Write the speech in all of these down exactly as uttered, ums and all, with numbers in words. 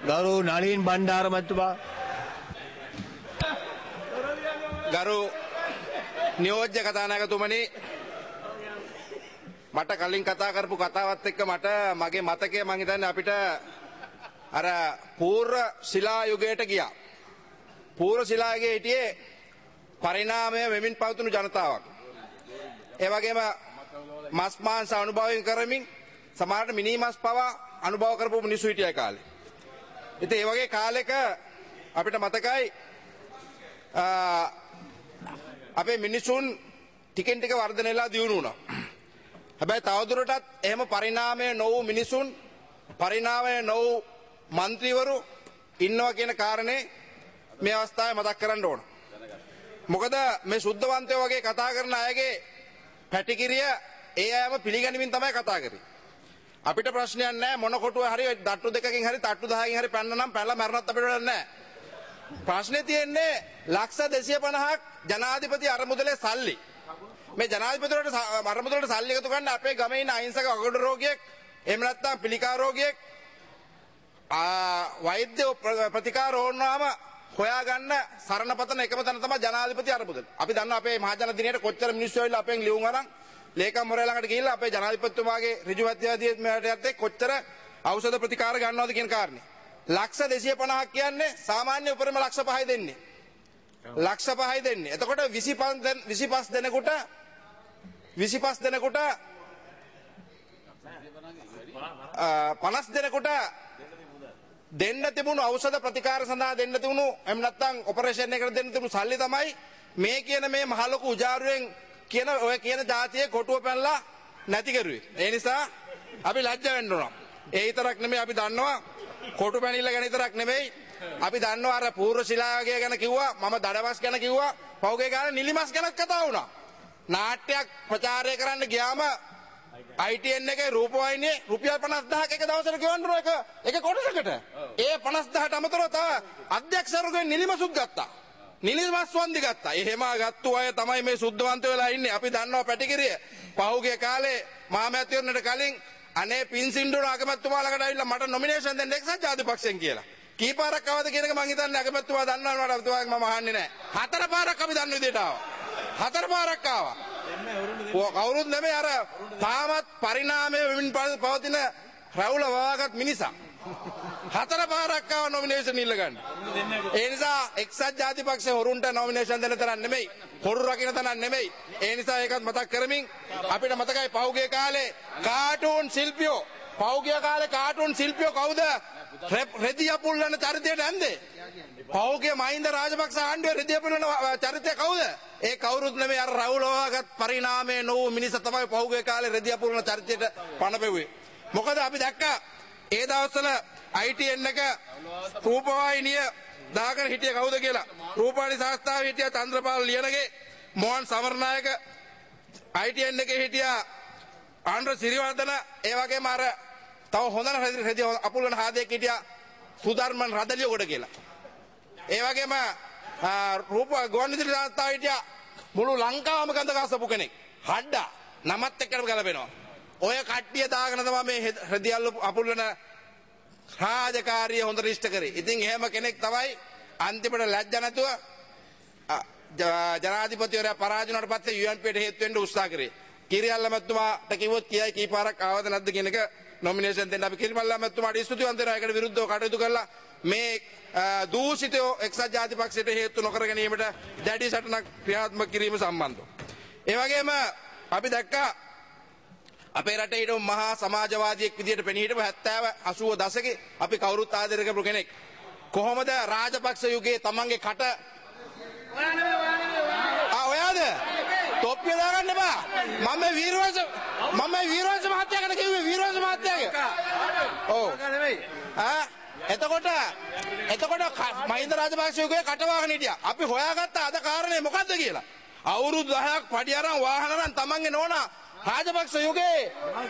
ගරු නලින් බණ්ඩාර මහත්මයා. ගරු නියෝජ්‍ය කතානායකතුමනි, මට කලින් කතා කරපු කතාවත් එක්ක මට මගේ මතකය මං හිතන්නේ අපිට අර පූර්ව ශිලා යුගයට ගියා. පූර්ව ශිලා යුගයේ හිටියේ පරිණාමය වෙමින් පවතුණු ජනතාවක්. ඒ වගේම මස් මාංශ අනුභවයෙන් කරමින් සමහරට මිනි මස් පවා අනුභව කරපු මිනිස්සු හිටියා කාලේ. ඉතින් ඒ වගේ කාලෙක අපිට මතකයි අපේ මිනිසුන් ටිකෙන් ටික වර්ධනය වෙලා දියුණු වුණා. හැබැයි තවදුරටත් එහෙම පරිණාමය නොවු මිනිසුන්, පරිණාමය නොවු മന്ത്രിවරු ඉන්නවා කියන කාරණේ මේ අවස්ථාවේ මතක් කරන්න ඕන. මොකද මේ සුද්ධවන්තයෝ වගේ කතා කරන අයගේ පැටිකිරිය ඒ අයම පිළිගැනීමෙන් තමයි කතා කරන්නේ. අපිට ප්‍රශ්නයක් නැහැ මොන කොටුව හරි දට්ටු දෙකකින් හරි තට්ටු දහකින් හරි පැන්නනම් පැනලා මරණත් අපිට වැඩක් නැහැ. ප්‍රශ්නේ තියෙන්නේ ලක්ෂ දෙසිය පනහක් ජනාධිපති අරමුදලේ සල්ලි. මේ ජනාධිපතිවරට අරමුදලට සල්ලි එකතු කරන්න අපේ ගමේ ඉන්න අහිංසක අගොඩ රෝගියෙක්, එහෙම නැත්නම් පිළිකා රෝගියෙක් වෛද්‍ය ප්‍රතිකාර ඕනවාම හොයාගන්න සරණපතන එකම තැන තමයි ජනාධිපති අරමුදල. අපි දන්නවා අපේ මහජන දිනේට කොච්චර මිනිස්සු ඇවිල්ලා අපෙන් ලියුම් අරන් ලේකම් මොරේ ළඟට ගිහිල්ලා අපේ ජනාධිපතිතුමාගේ ඍජු අධ්‍යයනයේ මෙහෙට යද්දී කොච්චර ඖෂධ ප්‍රතිකාර ගන්නවද කියන කාරණේ. ලක්ෂ දෙසිය පනහක් කියන්නේ සාමාන්‍ය උපරිම ලක්ෂ පහයි දෙන්නේ. ලක්ෂ පහයි දෙන්නේ. එතකොට විසිපස් දෙනෙකුට විසිපස් දෙනෙකුට පනස් දෙනෙකුට දෙන්න තිබුණු ඖෂධ ප්‍රතිකාර සඳහා දෙන්න තිබුණු එහෙම නැත්නම් ඔපරේෂන් එකකට දෙන්න තිබුණු සල්ලි තමයි මේ කියන මේ මහ ලොකු උජාරුවෙන් කියන ඔය කියන જાතියේ කොටුව පැනලා නැති කරුවේ. ඒ නිසා අපි ලැජ්ජ වෙන්න ඕන. ඒ විතරක් නෙමෙයි අපි දන්නවා කොටු පැනිල්ල ගැන විතරක් නෙමෙයි අපි දන්නවා අර පූර්ව ශිලායුගය ගැන කිව්වා, මම දඩවස් ගැන කිව්වා, පහුගිය කාලේ නිලිමස් ගැන කතා වුණා. නාට්‍යයක් ප්‍රචාරය කරන්න ගියාම I T N එකේ රූපවාහිනියේ රුපියල් පනස් දහසක් එක දවසට ගෙවන්න ඕන එක එක කොටසකට. ඒ පනස් දහසට අමතරව තව අධ්‍යක්ෂකවරුගෙන් නිලිමසුත් ගත්තා. නිලිමස් වන්දි ගත්තා. එහෙම ගත්තු අය තමයි මේ සුද්ධවන්ත වෙලා ඉන්නේ. අපි දන්නවා පැටිකිරිය. පහුගිය කාලේ මහමැතිවරණයට කලින් අනේ පින්සින්ඩුන අගමැතිතුමා ළඟට ඇවිල්ලා මට නොමිනේෂන් දෙන්න එක්සත් ජාතිපක්ෂයෙන් කියලා. කී පාරක් ආවද කියන එක මං හිතන්නේ අගමැතිතුමා දන්නවද මට අතුවාගේ මම අහන්නේ නැහැ. හතර පාරක් අපි දන්න විදිහට ආවා. හතර පාරක් ආවා. කවුරුත් නෙමෙයි අර තාමත් පරිණාමයේ වෙමින් පවතින රැවුල වවාගත් මිනිසා. හතර පාරක් ආව නොමිනේෂන් ඉල්ල ගන්න. ඒ නිසා එක්සත් ජාතිපක්ෂයේ හොරුන්ට නොමිනේෂන් දෙන්න තරම් නෙමෙයි. හොරු රකින්න තරම් නෙමෙයි. ඒ නිසා ඒකත් මතක් කරමින් අපිට මතකයි පහුගිය කාලේ කාටූන් ශිල්පියෝ පහුගිය කාලේ කාටූන් ශිල්පියෝ කවුද රෙදි අපුල්ලන චරිතයට ඇන්දේ? පහුගිය මහින්ද රාජපක්ෂ ආණ්ඩුවේ රෙදි අපුල්ලන චරිතය කවුද? ඒ කවුරුත් නෙමෙයි අර රවුලවගත් පරිණාමයේ නොවු මිනිස තමයි පහුගිය කාලේ රෙදි අපුල්ලන චරිතයට පණ පෙව්වේ. මොකද අපි දැක්කා ඒ දවස්වල I T N එක රූපවාහිනිය දාගෙන හිටිය කවුද කියලා. රූපවාහිනී සංස්ථාවේ හිටිය Chandrapala Liyanage, Mohan Samaranayake, I T N එකේ හිටියා ආන්ද්‍ර සිරිවර්ධන, ඒ වගේම අර තව හොඳ රෙදි අපුල්ලන හාදෙක් හිටියා සුධර්මන් රදලියෝගොඩ කියලා. ඒ වගේම රූප ගුවන්විදුලි සංස්ථාවේ හිටියා මුළු ලංකාවම ගඳ ගසපු කෙනෙක්. හඩ්ඩා නමත් එක්කම ගලපෙනවා. ඔය කට්ටිය දාගෙන තමයි මේ රෙදි අපුල්ලන රාජකාරිය හොඳ රිෂ්ට කරේ. ඉතින් එහෙම කෙනෙක් තමයි අන්තිමට ලැජ්ජ නැතුව ජනාධිපතිවරයා පරාජය වුණාට පස්සේ U N P ට හේතු වෙන්න උත්සාහ කරේ. කිරියල්ල මැතිතුමාට කිව්වොත් කියයි කී පාරක් ආවද නැද්ද කියන එක නොමිනේෂන් දෙන්න. අපි කිරියල්ල මැතිතුමාට ස්තුතිවන්ත වෙනවා. ඒකට විරුද්ධව කටයුතු කළා. මේ දූෂිතෝ එක්සත් ජාතිපක්ෂයට හේතු නොකර ගැනීමට දැඩි සටනක් ක්‍රියාත්මක කිරීම සම්බන්ධව. ඒ වගේම අපි දැක්කා අපේ රටේ හිටපු මහා සමාජවාදියෙක් විදියට පෙනී හිටපු හැත්තෑව අසූව දශකේ අපි කවුරුත් ආදරය කරපු කෙනෙක්. කොහොමද රාජපක්ෂ යුගයේ තමන්ගේ කට ආ ඔයාද තොප්පිය දාගන්න එපා. මම මේ වීරවංශ මම මේ වීරවංශ මහත්තයා ගැන කිව්වේ වීරවංශ මහත්තයාගේ. ඔව් ආ එතකොට එතකොට මහින්ද රාජපක්ෂ යුගයේ කට වාගෙන හිටියා. අපි හොයාගත්ත අද කාරණේ මොකද්ද කියලා. අවුරුදු දහයක් පඩි අරන් වාහන අරන් තමන්ගේ නෝනා රාජපක්ෂ යුගයේ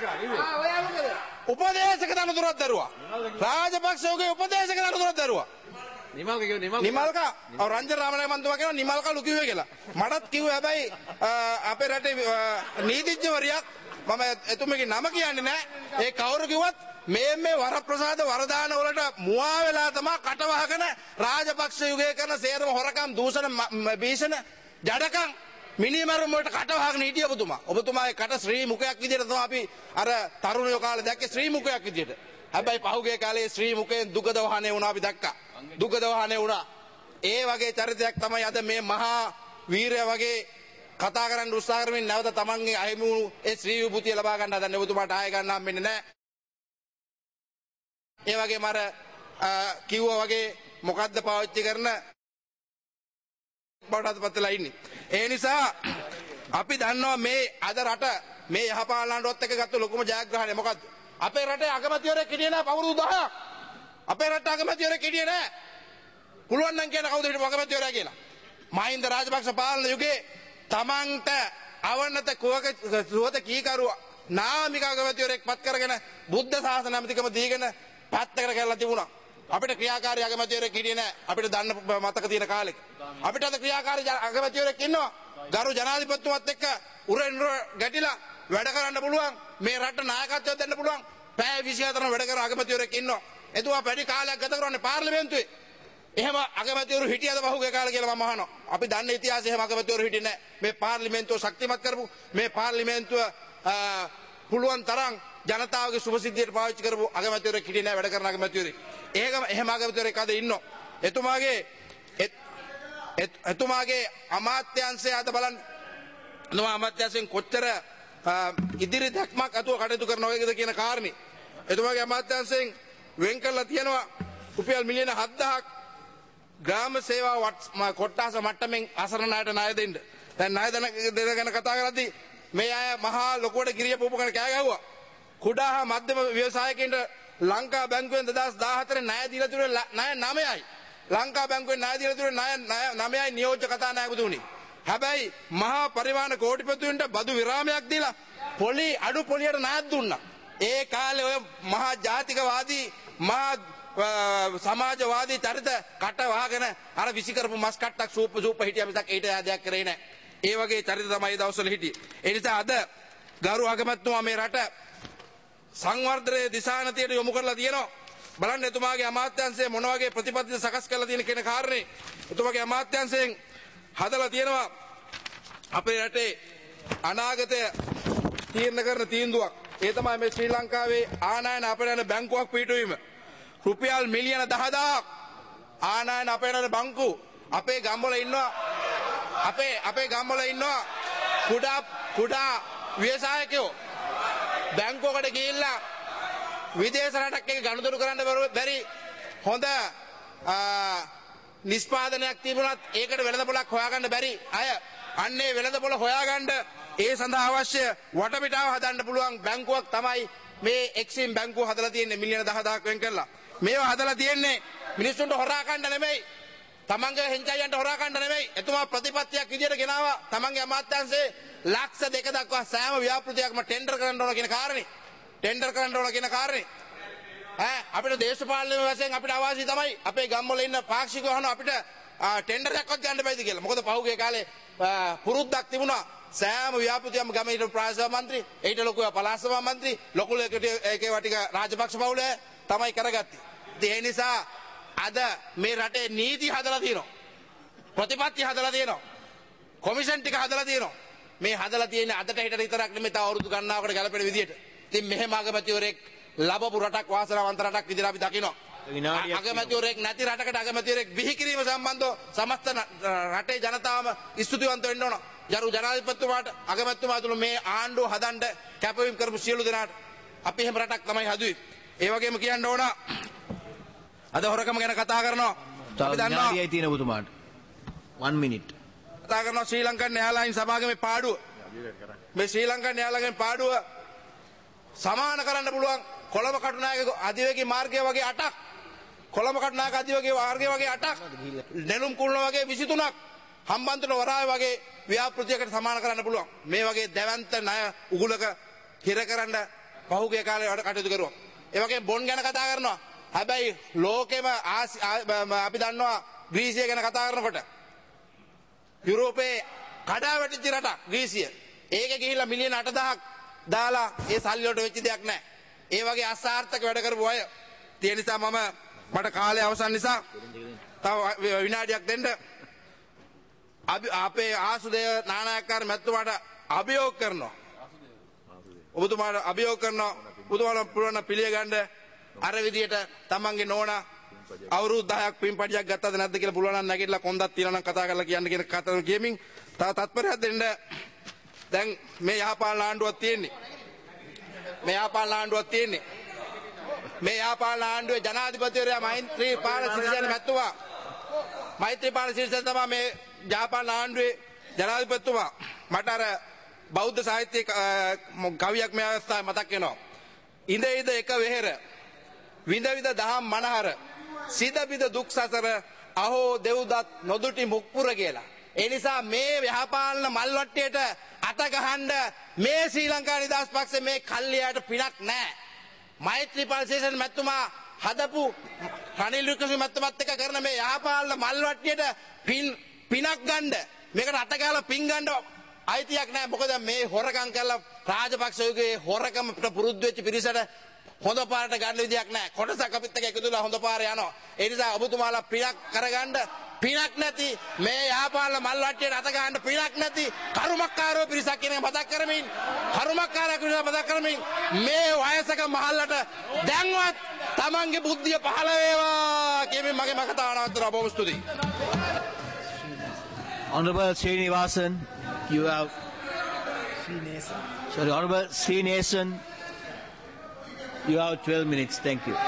උපදේශක තනතුරක් දරුවා. රාජපක්ෂ යුගයේ උපදේශක තනතුරක් දරුවා. නිමල්ක කිව්ව නිමල්ක නිමල්ක ඔව් රංජන රාමනායක මන්තුමා කියනවා නිමල්ක ලු කිව්වේ කියලා. මටත් කිව්වේ හැබැයි අපේ රටේ නීතිඥවරියක් මම එතුමගේ නම කියන්නේ නැහැ. ඒ කවුරු කිව්වත් මේ මේ වරප්‍රසාද වරදාන වලට මුවා වෙලා තමයි කටවහගෙන රාජපක්ෂ යුගයේ කරන සේරම හොරකම් දූෂණ භීෂණ ජඩකම් මිනිමරුම් වලට කටවහගෙන හිටිය ඔබතුමා. ඔබතුමාගේ කට ශ්‍රී මුඛයක් විදිහට තමයි අපි අර තරුණයෝ කාලේ දැක්කේ ශ්‍රී මුඛයක් විදිහට. හැබැයි පහුගිය කාලේ ශ්‍රී මුඛයෙන් දුගද වහනේ වුණා අපි දැක්කා. දුගද වහනේ වුණා. ඒ වගේ චරිතයක් තමයි අද මේ මහා වීරය වගේ කතා කරන්න උත්සාහ කරමින් නැවත තමන්ගේ අහිමි වූ ඒ ශ්‍රී විභූතිය ලබා ගන්න හදන්නේ. ඔබතුමාට ආය ගන්න හම්බෙන්නේ නැහැ. ඒ වගේම අර කිව්වා වගේ මොකද්ද පාවිච්චි කරන බඩත් පතලා ඉන්නේ. ඒ නිසා අපි දන්නවා මේ අද රට මේ යහපාලනටවත් එක්ක ගත්ත ලොකුම ජයග්‍රහණය මොකද්ද? අපේ රටේ අගමැතිවරයෙක් හිටියේ නැහැ පවුරුදු දහයක්. අපේ රට අගමැතිවරයෙක් හිටියේ නැහැ. පුළුවන් නම් කියන කවුද හිටපු අගමැතිවරයා කියලා. මහින්ද රාජපක්ෂ පාලන යුගයේ තමන්ට අවනත කුවක සුවත කීකරුවා නාමික අගමැතිවරයෙක් පත් කරගෙන බුද්ධ ශාසන ඇමතිකම දීගෙන පැත්තකට කරලා තිබුණා. අපිට ක්‍රියාකාරී අගමැතිවරයෙක් හිටියේ නැහැ. අපිට දන්න මතක තියෙන කාලෙක. අපිට අද ක්‍රියාකාරී අගමැතිවරයෙක් ඉන්නවා. ගරු ජනාධිපතිතුමත් එක්ක උරෙන් ගැටිලා වැඩ කරන්න පුළුවන්. මේ රට නායකත්වයක් දෙන්න පුළුවන්. පැය විසිහතරක් වැඩ කරන අගමැතිවරයෙක් ඉන්නවා. එතුමා වැඩි කාලයක් ගත කරන්නේ පාර්ලිමේන්තුවේ. එහෙම අගමැතිවරු හිටියද බහුගේ කාලේ කියලා මම අහනවා. අපි දන්න ඉතිහාසයේ එහෙම අගමැතිවරු හිටියේ නැහැ. මේ පාර්ලිමේන්තුව ශක්තිමත් කරපු මේ පාර්ලිමේන්තුව පුළුවන් තරම් ජනතාවගේ සුභසිද්ධියට පාවිච්චි කරපු අගමැතිවරයෙක් හිටියේ නැහැ වැඩ කරන අගමැතිවරයෙක්. ඒකම එහෙම අගමැතිවරයෙක් අද ඉන්නවා. එතුමාගේ එතුමාගේ අමාත්‍යාංශය අද බලන්න. නෝ අමාත්‍යාංශයෙන් කොච්චර ඉදිරි දැක්මක් අතුව කටයුතු කරනවද කියන කාරණේ. එතුමාගේ අමාත්‍යාංශයෙන් වෙන් කරලා තියෙනවා රුපියල් මිලියන හත්දහයක් ග්‍රාම සේවා කොට්ටාස මට්ටමින් අසරණ අයට ණය දෙන්න. දැන් ණය දෙන ගැන කතා කරද්දී මේ අය මහා ලොකුවට ගිරිය පොපු කරන කෑ ගැහුවා. කුඩා හා මධ්‍යම ව්‍යවසායකයන්ට ලංකා බැංකුවෙන් දෙදහස් දාහතර ණය දීලා තිබුණේ ණය නවයයි. ලංකා බැංකුවෙන් ණය දීලා තිබුණේ ණය නවයයි නියෝජ්‍ය කතානායකතුමනි. හැබැයි මහා පරිමාණ කෝටිපතිවන්ට බදු විරාමයක් දීලා පොලි අඩු පොලියට ණයක් දුන්නා. ඒ කාලේ ඔය මහා ජාතිකවාදී මහා සමාජවාදී චරිත කට වහගෙන අර විසි කරපු මස් කට්ටක් සූප සූප හිටියා මිසක් ඊට ආදයක් කරේ නැහැ. ඒ වගේ චරිත තමයි ඒ දවස්වල හිටියේ. ඒ නිසා අද ගරු අගමැතිතුමා මේ රට සංවර්ධනයේ දිශානතියට යොමු කරලා තියෙනවා. බලන්න එතුමාගේ අමාත්‍යාංශය මොන වගේ ප්‍රතිපත්තිද සකස් කරලා තියෙන කියන කාරණේ එතුමාගේ අමාත්‍යාංශයෙන් හදලා තියෙනවා. අපේ රටේ අනාගතය තීරණය කරන තීන්දුවක්. ඒ තමයි මේ ශ්‍රී ලංකාවේ ආනයන අපනයන බැංකුවක් පිහිටුවීම. රුපියල් මිලියන දහදාහක් ආනයන අපනයන බැංකු අපේ ගම්වල ඉන්නවා. අපේ අපේ ගම්වල ඉන්නවා කුඩා කුඩා ව්‍යවසායකයෝ බැංකුවකට ගිහිල්ලා විදේශ රටක් එක්ක ගනුදෙනු කරන්න බැරි හොඳ නිෂ්පාදනයක් තිබුණත් ඒකට වෙළඳපොළක් හොයාගන්න බැරි අය අන්නේ වෙළඳපොළ හොයාගන්න ඒ සඳහා අවශ්‍ය වටපිටාව හදන්න පුළුවන් බැංකුවක් තමයි මේ එක්සිම් බැංකුව හදලා තියෙන්නේ මිලියන දහදාහක් වෙන් කරලා. මේවා හදලා තියෙන්නේ මිනිස්සුන්ට හොරා ගන්න නෙමෙයි. තමන්ගේ හෙන්චයියන්ට හොරා ගන්න නෙමෙයි. එතුමා ප්‍රතිපත්තියක් විදියට ගෙනාවා. තමන්ගේ අමාත්‍යාංශයේ ලක්ෂ දෙක දක්වා සෑම ව්‍යාපෘතියක්ම ටෙන්ඩර් කරන්න ඕන කියන කාරණේ. ටෙන්ඩර් කරන්න ඕන කියන කාරණේ. ඈ අපිට දේශපාලන වශයෙන් අපිට අවාසි තමයි අපේ ගම්වල ඉන්න පාක්ෂිකව අහන අපිට ටෙන්ඩර් එකක්වත් ගන්න බැයිද කියලා. මොකද පහුගිය කාලේ පුරුද්දක් තිබුණා. සෑම ව්‍යාපෘතියක්ම ගමේ හිටපු ප්‍රාදේශීය මන්ත්‍රී, ඊට ලොකු පළාත් සභා මන්ත්‍රී, ලොකු ඒකේ වටික රාජපක්ෂ පවුල තමයි කරගත්තේ. ඒ නිසා අද මේ රටේ නීති හදලා තියෙනවා. ප්‍රතිපත්ති හදලා තියෙනවා. කොමිෂන් ටික හදලා තියෙනවා. මේ හදලා තියෙන්නේ අදට හිටට විතරක් නෙමෙයි තව අවුරුදු ගණනාවකට ගැලපෙන විදියට. ඉතින් මෙහෙම අගමැතිවරයෙක් ලැබපු රටක් වාසනාවන්ත රටක් විදිහට අපි දකිනවා. අගමැතිවරයෙක් නැති රටකට අගමැතිවරයෙක් බිහි කිරීම සම්බන්ධව සමස්ත රටේ ජනතාවම ස්තුතිවන්ත වෙන්න ඕන. ජරු ජනාධිපතිතුමාට අගමැතිතුමා ඇතුළු මේ ආණ්ඩුව හදන්න කැපවීම කරපු සියලු දෙනාට අපි එහෙම රටක් තමයි හදුවේ. ඒ වගේම කියන්න ඕන අද හොරකම ගැන කතා කරනවා. අපි දන්නවා විනාඩියයි තියෙන ඔබතුමාට. one minute. කතා කරනවා ශ්‍රී ලංකන් එයාලයින් සමාගමේ පාඩුව. මේ ශ්‍රී ලංකන් එයාලගෙන් පාඩුව සමාන කරන්න පුළුවන් කොළඹ කටුනායක අධිවේගී මාර්ගය වගේ අටක්. කොළඹ කටුනායක අධිවේගී මාර්ගය වගේ අටක්. නෙළුම් කුළුණ වගේ විසිතුනක්. හම්බන්තොට වරාය වගේ ව්‍යාපෘතියකට සමාන කරන්න පුළුවන්. මේ වගේ දැවැන්ත ණය උගුලක හිර කරන්න පහුගිය කාලේ වැඩ කටයුතු කරුවා. ඒ වගේ බොන් ගැන කතා කරනවා. හැබැයි ලෝකෙම අපි දන්නවා ග්‍රීසිය ගැන කතා කරනකොට යුරෝපයේ කඩා වැටිච්ච රටක් ග්‍රීසිය. ඒක ගිහිල්ලා මිලියන අටදහක් දාලා ඒ සල්ලි වලට වෙච්ච දෙයක් නැහැ. ඒ වගේ අසාර්ථක වැඩ කරපු අය තියෙන නිසා මම මට කාලය අවසන් නිසා තව විනාඩියක් දෙන්න අපේ ආසුදේව නානායක්කාර මැතිතුමාට අභියෝග කරනවා. ඔබතුමාට අභියෝග කරනවා ඔබතුමාට පුළුවන් පිළිගන්න අර විදියට තමන්ගේ නෝනා අවුරුදු දහයක් පින්පඩියක් ගත්තද නැද්ද කියලා පුළුවන් නම් නැගිටලා කොන්දක් තියලා නම් කතා කරලා කියන්න කියන කතාව කියමින් තව තත්පරයක් දෙන්න. දැන් මේ යහපාලන ආණ්ඩුවක් තියෙන්නේ මේ යහපාලන ආණ්ඩුවක් තියෙන්නේ මේ යහපාලන ආණ්ඩුවේ ජනාධිපතිවරයා මෛත්‍රීපාල සිරිසේන මැතිතුමා මෛත්‍රීපාල සිරිසේන තමයි මේ යහපාලන ආණ්ඩුවේ ජනාධිපතිතුමා. මට අර බෞද්ධ සාහිත්‍ය කවියක් මේ අවස්ථාවේ මතක් වෙනවා. ඉඳ ඉඳ එක වෙහෙර විඳ විඳ දහම් මනහර සිද බිද දුක් සසර අහෝ දෙව්දත් නොදුටි මුක්පුර කියලා. ඒ නිසා මේ යහපාලන මල්වට්ටියට අත ගහන්න මේ ශ්‍රී ලංකා නිදහස් පක්ෂේ මේ කල්ලියට පිනක් නැහැ. මෛත්‍රීපාල සිරිසේන මැතිතුමා හදපු රනිල් වික්‍රමසිංහ මැතිතුමත් එක්ක කරන මේ යහපාලන මල්වට්ටියට පින් පිනක් ගන්න මේකට අත ගහලා පින් ගන්න අයිතියක් නැහැ. මොකද මේ හොරකම් කරලා රාජපක්ෂයගේ හොරකමට පුරුදු වෙච්ච පිරිසට හොඳ පාරට ගන්න විදියක් නැහැ. කොටසක් අපිත් එක්ක එකතු වෙලා හොඳ පාර යනවා. ඒ නිසා ඔබතුමාලා පිනක් කරගන්න පිනක් නැති මේ යහපාලන මල් වට්ටියට අත ගන්න පිනක් නැති කරුමක්කාරෝ පිරිසක් කියන මතක් කරමින් කරුමක්කාරයෙකු මතක් කරමින් මේ වයසක මහල්ලට දැන්වත් තමන්ගේ බුද්ධිය පහළ වේවා කියමින් මගේ මකතාව නවත්තනවා. බොහොම ස්තුතියි. Honorable Srinivasan, you have sorry, Honorable Srinivasan, you have twelve minutes. Thank you.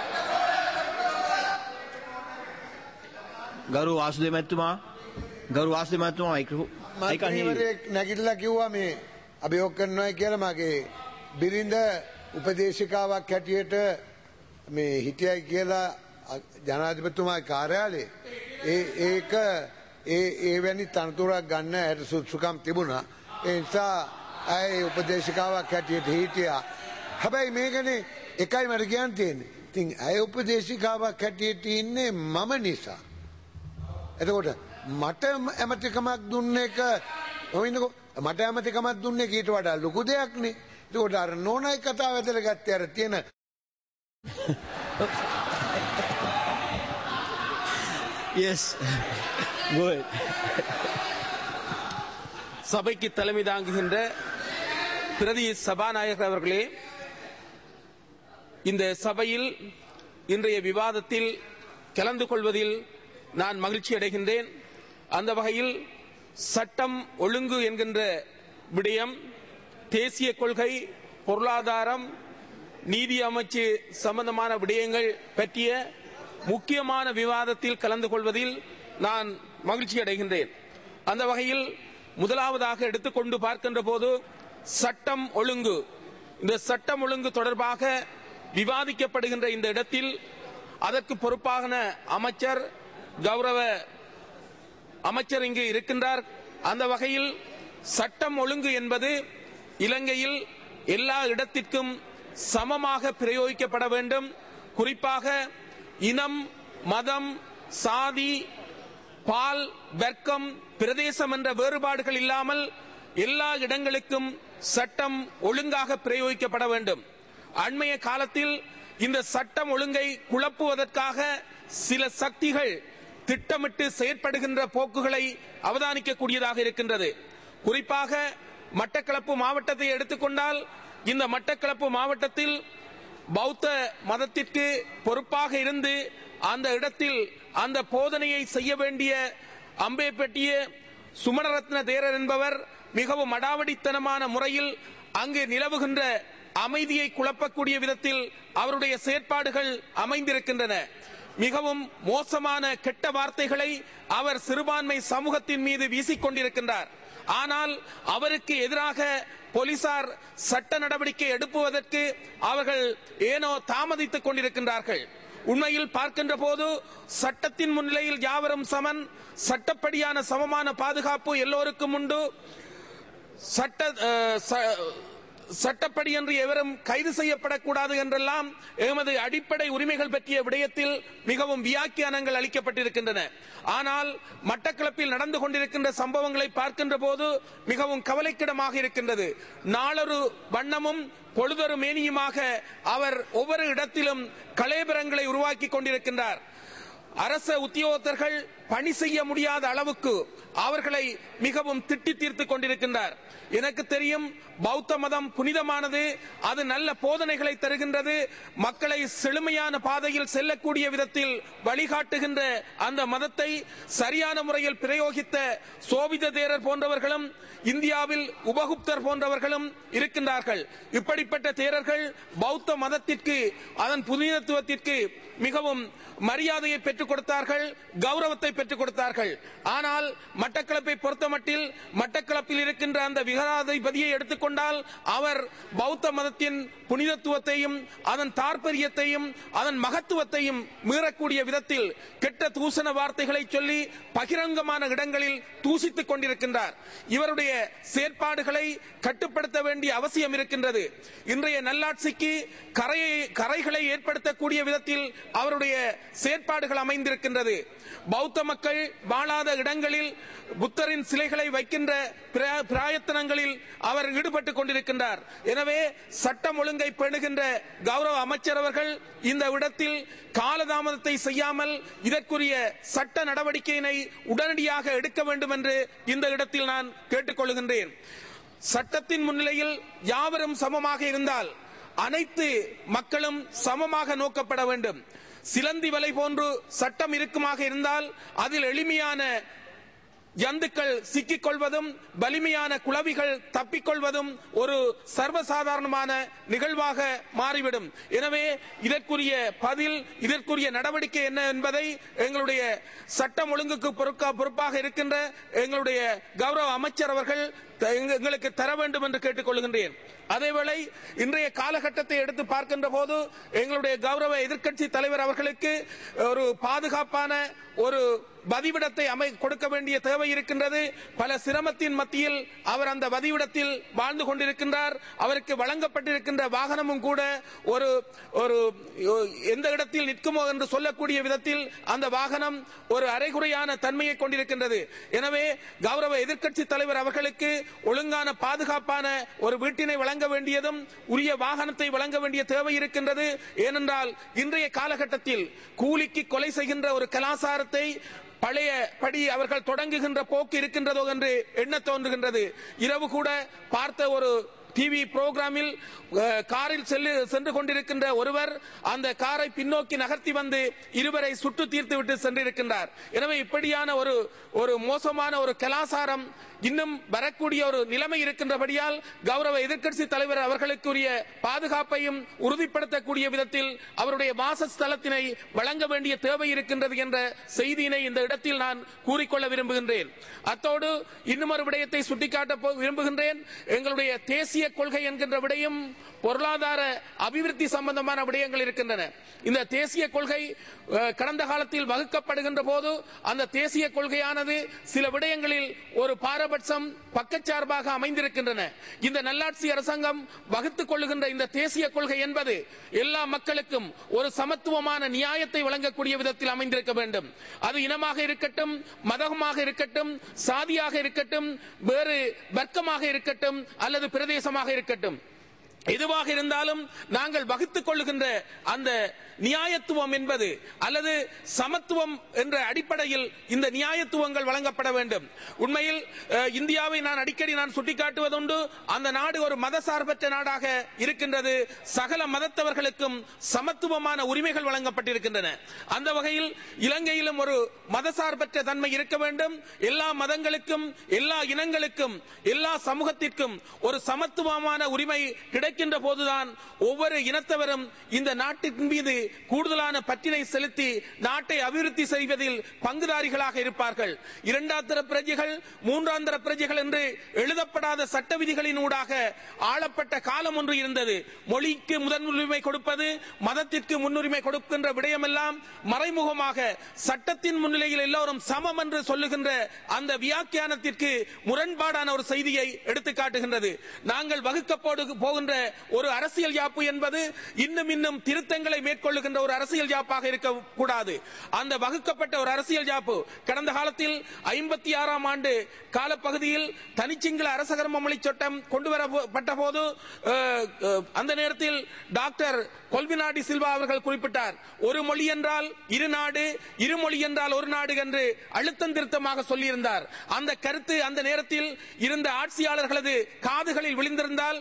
Garu Vasudev Mathuma, Garu Vasudev Mathuma, I can hear you. නැගිටලා කිව්වා මේ අභියෝග කරනවා කියලා මගේ බිරිඳ උපදේශිකාවක් හැටියට මේ හිටියයි කියලා ජනාධිපතිතුමාගේ කාර්යාලයේ ඒ ඒක ඒ එවැනි තනතුරක් ගන්න ඇයට සුසුකම් තිබුණා. ඒ නිසා ඇයි උපදේශිකාවක් හැටියට හිටියා. හැබැයි මේකනේ එකයි මට කියන්න තියෙන්නේ. ඉතින් ඇය උපදේශිකාවක් හැටියට ඉන්නේ මම නිසා. එතකොට මට ඇමතිකමක් දුන්න එක ඔයිනකො මට ඇමතිකමක් දුන්නේ ඊට වඩා ලොකු දෙයක් නේ. ඒකට අර නෝනයි කතාව ඇදලා ගත්තේ අර තියෙන Yes. Good. சபைக்கு தலைமை தாங்குகின்ற பிரதி சபாநாயகர் அவர்களே, இந்த சபையில் இன்றைய விவாதத்தில் கலந்து கொள்வதில் நான் மகிழ்ச்சி அடைகின்றேன். அந்த வகையில் சட்டம் ஒழுங்கு என்கின்ற விடயம், தேசிய கொள்கை, பொருளாதாரம், நீதி அமைச்சு சம்பந்தமான விடயங்கள் பற்றிய முக்கியமான விவாதத்தில் கலந்து கொள்வதில் நான் மகிழ்ச்சி அடைகின்றேன். அந்த வகையில் முதலாவதாக எடுத்துக்கொண்டு பார்க்கின்ற போது சட்டம் ஒழுங்கு, இந்த சட்டம் ஒழுங்கு தொடர்பாக விவாதிக்கப்படுகின்ற இந்த இடத்தில் அதற்கு பொறுப்பான அமைச்சர், கௌரவ அமைச்சர் இங்கு இருக்கின்றார். அந்த வகையில் சட்டம் ஒழுங்கு என்பது இலங்கையில் எல்லா இடத்திற்கும் சமமாக பிரயோகிக்கப்பட வேண்டும். குறிப்பாக இனம், மதம், சாதி, பால், வர்க்கம், பிரதேசம் என்ற வேறுபாடுகள் இல்லாமல் எல்லா இடங்களுக்கும் சட்டம் ஒழுங்காக பிரயோகிக்கப்பட வேண்டும். அண்மைய காலத்தில் இந்த சட்டம் ஒழுங்கை குழப்புவதற்காக சில சக்திகள் திட்டமிட்டு செயற்படுகின்ற போக்குகளை அவதானிக்கக்கூடியதாக இருக்கின்றது. குறிப்பாக மட்டக்களப்பு மாவட்டத்தை எடுத்துக்கொண்டால், இந்த மட்டக்களப்பு மாவட்டத்தில் பௌத்த மதத்திற்கு பொறுப்பாக இருந்து அந்த இடத்தில் அந்த போதனையை செய்ய வேண்டிய அம்பேப்பட்டிய சுமணரத்ன தேரர் என்பவர் மிகவும் அடாவடித்தனமான முறையில் அங்கு நிலவுகின்ற அமைதியை குழப்பக்கூடிய விதத்தில் அவருடைய செயற்பாடுகள் அமைந்திருக்கின்றன. மிகவும் மோசமான கெட்ட வார்த்தைகளை அவர் சிறுபான்மை சமூகத்தின் மீது வீசிக்கொண்டிருக்கின்றார். ஆனால் அவருக்கு எதிராக போலீசார் சட்ட நடவடிக்கை எடுப்பதற்கு அவர்கள் ஏனோ தாமதித்துக் கொண்டிருக்கின்றார்கள். உண்மையில் பார்க்கின்ற போது சட்டத்தின் முன்னிலையில் யாவரும் சமன், சட்டப்படியான சமமான பாதுகாப்பு எல்லோருக்கும் உண்டு. சட்ட சட்டப்படி என்று எவரும் கைது செய்யப்படக்கூடாது என்றெல்லாம் எமது அடிப்படை உரிமைகள் பற்றிய விடயத்தில் மிகவும் வியாக்கியானங்கள் அளிக்கப்பட்டிருக்கின்றன. ஆனால் மட்டக்களப்பில் நடந்து கொண்டிருக்கின்ற சம்பவங்களை பார்க்கின்ற போது மிகவும் கவலைக்கிடமாக இருக்கின்றது. நாளொரு வண்ணமும் பொழுதொரு மேனியுமாக அவர் ஒவ்வொரு இடத்திலும் கலேபரங்களை உருவாக்கி கொண்டிருக்கின்றார். அரச உத்தியோகத்தர்கள் பணி செய்ய முடியாத அளவுக்கு அவர்களை மிகவும் திட்டி தீர்த்து கொண்டிருக்கின்றார். எனக்கு தெரியும், பௌத்த மதம் புனிதமானது, அது நல்ல போதனைகளை தருகின்றது, மக்களை செழுமையான பாதையில் செல்லக்கூடிய விதத்தில் வழிகாட்டுகின்ற அந்த மதத்தை சரியான முறையில் பிரயோகித்த சோபித தேரர் போன்றவர்களும் இந்தியாவில் உபகுப்தர் போன்றவர்களும் இருக்கின்றார்கள். இப்படிப்பட்ட தேரர்கள் பௌத்த மதத்திற்கு அதன் புனிதத்துவத்திற்கு மிகவும் மரியாதையை பெற்றுக் கொடுத்தார்கள், கௌரவத்தை பெற்றுக் கொடுத்தார்கள். ஆனால் மட்டக்களப்பை பொறுத்தமட்டில் மட்டக்களப்பில் இருக்கின்ற அந்த விகாராதிபதியை எடுத்துக்கொண்டால் அவர் பௌத்த மதத்தின் புனிதத்துவத்தையும் அதன் தாற்பயத்தையும் அதன் மகத்துவத்தையும் மீறக்கூடிய விதத்தில் கெட்ட தூசண வார்த்தைகளை சொல்லி பகிரங்கமான இடங்களில் தூசித்துக் கொண்டிருக்கின்றார். இவருடைய செயற்பாடுகளை கட்டுப்படுத்த வேண்டிய அவசியம் இருக்கின்றது. இன்றைய நல்லாட்சிக்கு கரையை கரைகளை ஏற்படுத்தக்கூடிய விதத்தில் அவருடைய செயற்பாடுகள் அமைந்திருக்கின்றது. பௌத்த மக்கள் வாழாத இடங்களில் புத்தரின் சிலைகளை வைக்கின்ற பிராயத்தனங்களில் அவர் ஈடுபட்டுக் கொண்டிருக்கின்றார். எனவே சட்டம் ஒழுங்கை பேணுகின்ற கௌரவ அமைச்சர் அவர்கள் இந்த இடத்தில் காலதாமதத்தை செய்யாமல் இதற்குரிய சட்ட நடவடிக்கையினை உடனடியாக எடுக்க வேண்டும் என்று இந்த இடத்தில் நான் கேட்டுக்கொள்கின்றேன். சட்டத்தின் முன்னிலையில் யாவரும் சமமாக இருந்தால் அனைத்து மக்களும் சமமாக நோக்கப்பட வேண்டும். சிலந்தி வலை போன்று சட்டம் இருக்குமாக இருந்தால் அதில் எளிமையான ஜந்துக்கள் சிக்கிக் கொள்வதும் வலிமையான குளவிகள் தப்பிக்கொள்வதும் ஒரு சர்வசாதாரணமான நிகழ்வாக மாறிவிடும். எனவே இதற்குரிய பதில், இதற்குரிய நடவடிக்கை என்ன என்பதை எங்களுடைய சட்டம் ஒழுங்குக்கு பொறுப்பாக இருக்கின்ற எங்களுடைய கௌரவ அமைச்சர் அவர்கள் எங்களுக்கு தர வேண்டும் என்று கேட்டுக்கொள்கின்றேன். அதேவேளை இன்றைய காலகட்டத்தை எடுத்து பார்க்கின்ற போது எங்களுடைய கௌரவ எதிர்க்கட்சி தலைவர் அவர்களுக்கு ஒரு பாதுகாப்பான ஒரு வதிவிடத்தை அமை கொடுக்க வேண்டிய தேவை இருக்கின்றது. பல சிரமத்தின் மத்தியில் அவர் அந்த வதிவிடத்தில் வாழ்ந்து கொண்டிருக்கின்றார். அவருக்கு வழங்கப்பட்டிருக்கின்ற வாகனமும் கூட ஒரு ஒரு எந்த இடத்தில் நிற்குமோ என்று சொல்லக்கூடிய விதத்தில் அந்த வாகனம் ஒரு அரைகுறையான தன்மையை கொண்டிருக்கின்றது. எனவே கௌரவ எதிர்க்கட்சி தலைவர் அவர்களுக்கு ஒழுங்கான பாதுகாப்பான ஒரு வீட்டினை வழங்க வேண்டியதும் உரிய வாகனத்தை வழங்க வேண்டிய தேவை இருக்கின்றது. ஏனென்றால் இன்றைய காலகட்டத்தில் கூலிக்கு கொலை செய்கின்ற ஒரு கலாச்சாரத்தை பழைய படி அவர்கள் தொடங்குகின்ற போக்கு இருக்கின்றதோ என்று எண்ண தோன்றுகின்றது. இரவு கூட பார்த்த ஒரு டிவி புரோகிராமில் காரில் சென்று கொண்டிருக்கின்ற ஒருவர் அந்த காரை பின்னோக்கி நகர்த்தி வந்து இருவரை சுட்டு தீர்த்து விட்டு சென்றிருக்கின்றார். எனவே இப்படியான ஒரு ஒரு மோசமான ஒரு கலாச்சாரம் இன்னும் வரக்கூடிய ஒரு நிலைமை இருக்கின்றபடியால் கௌரவ எதிர்க்கட்சி தலைவர் அவர்களுக்குரிய பாதுகாப்பையும் உறுதிப்படுத்தக்கூடிய விதத்தில் அவருடைய வாசஸ்தலத்தினை வழங்க வேண்டிய தேவை இருக்கின்றது என்ற செய்தியினை இந்த இடத்தில் நான் கூறிக்கொள்ள விரும்புகின்றேன். அத்தோடு இன்னும் ஒரு விடயத்தை சுட்டிக்காட்ட விரும்புகின்றேன். எங்களுடைய தேசிய கொள்கை என்கின்ற விடயம் பொருளாதார அபிவிருத்தி சம்பந்தமான விடயங்கள் இருக்கின்றன. இந்த தேசிய கொள்கை கடந்த காலத்தில் வகுக்கப்படுகின்ற போது அந்த தேசிய கொள்கையானது சில விடயங்களில் ஒரு பாரபட்சம் பக்கச்சார்பாக அமைந்திருக்கின்றன. இந்த நல்லாட்சி அரசாங்கம் வகுத்துக் கொள்ளுகின்ற இந்த தேசிய கொள்கை என்பது எல்லா மக்களுக்கும் ஒரு சமத்துவமான நியாயத்தை வழங்கக்கூடிய விதத்தில் அமைந்திருக்க வேண்டும். அது இனமாக இருக்கட்டும், மதமாக இருக்கட்டும், சாதியாக இருக்கட்டும், வேறு வர்க்கமாக இருக்கட்டும் அல்லது பிரதேசமாக இருக்கட்டும், எதுவாக இருந்தாலும் நாங்கள் வகுத்துக் கொள்ளுகின்ற அந்த நியாயத்துவம் என்பது அல்லது சமத்துவம் என்ற அடிப்படையில் இந்த நியாயத்துவங்கள் வழங்கப்பட வேண்டும். உண்மையில் இந்தியாவை நான் அடிக்கடி நான் சுட்டிக்காட்டுவதுண்டு. அந்த நாடு ஒரு மதசார்பற்ற நாடாக இருக்கின்றது. சகல மதத்தவர்களுக்கும் சமத்துவமான உரிமைகள் வழங்கப்பட்டிருக்கின்றன. அந்த வகையில் இலங்கையிலும் ஒரு மதசார்பற்ற தன்மை இருக்க வேண்டும். எல்லா மதங்களுக்கும், எல்லா இனங்களுக்கும், எல்லா சமூகத்திற்கும் ஒரு சமத்துவமான உரிமை கிடைக்க கிடைக்கின்ற போதுதான் ஒவ்வொரு இனத்தவரும் இந்த நாட்டின் மீது கூடுதலான பற்றினை செலுத்தி நாட்டை அபிவிருத்தி செய்வதில் பங்குதாரிகளாக இருப்பார்கள். இரண்டாம் தர பிரஜைகள் மூன்றாம் தர பிரஜைகள் என்று எழுதப்படாத சட்ட விதிகளின் ஊடாக ஆளப்பட்ட காலம் ஒன்று இருந்தது. மொழிக்கு முதன்முரிமை கொடுப்பது, மதத்திற்கு முன்னுரிமை கொடுக்கின்ற விடயமெல்லாம் மறைமுகமாக சட்டத்தின் முன்னிலையில் எல்லோரும் சமம் என்று சொல்லுகின்ற அந்த வியாக்கியானத்திற்கு முரண்பாடான ஒரு செய்தியை எடுத்து காட்டுகின்றது. நாங்கள் வகுக்கப்போடு போகின்ற ஒரு அரசியல் யாப்பு என்பது இன்னும் இன்னும் திருத்தங்களை மேற்கொள்ளுகின்ற ஒரு அரசியல் யாப்பாக இருக்கக்கூடாது. அந்த வகுக்கப்பட்ட ஒரு அரசியல் யாப்பு கடந்த காலத்தில் ஐம்பத்தி ஆறாம் ஆண்டு காலப்பகுதியில் தனிச்சிங்கள அரசகர்மமொழி சட்டம் கொண்டு வரப்பட்ட போது அந்த நேரத்தில் டாக்டர் கொல்வினாடி சில்வா அவர்கள் குறிப்பிட்டார், ஒரு மொழி என்றால் இரு நாடு, இரு மொழி என்றால் ஒரு நாடு என்று அழுத்தம் திருத்தமாக சொல்லியிருந்தார். அந்த கருத்து அந்த நேரத்தில் இருந்த ஆட்சியாளர்களது காதுகளில் விழுந்திருந்தால்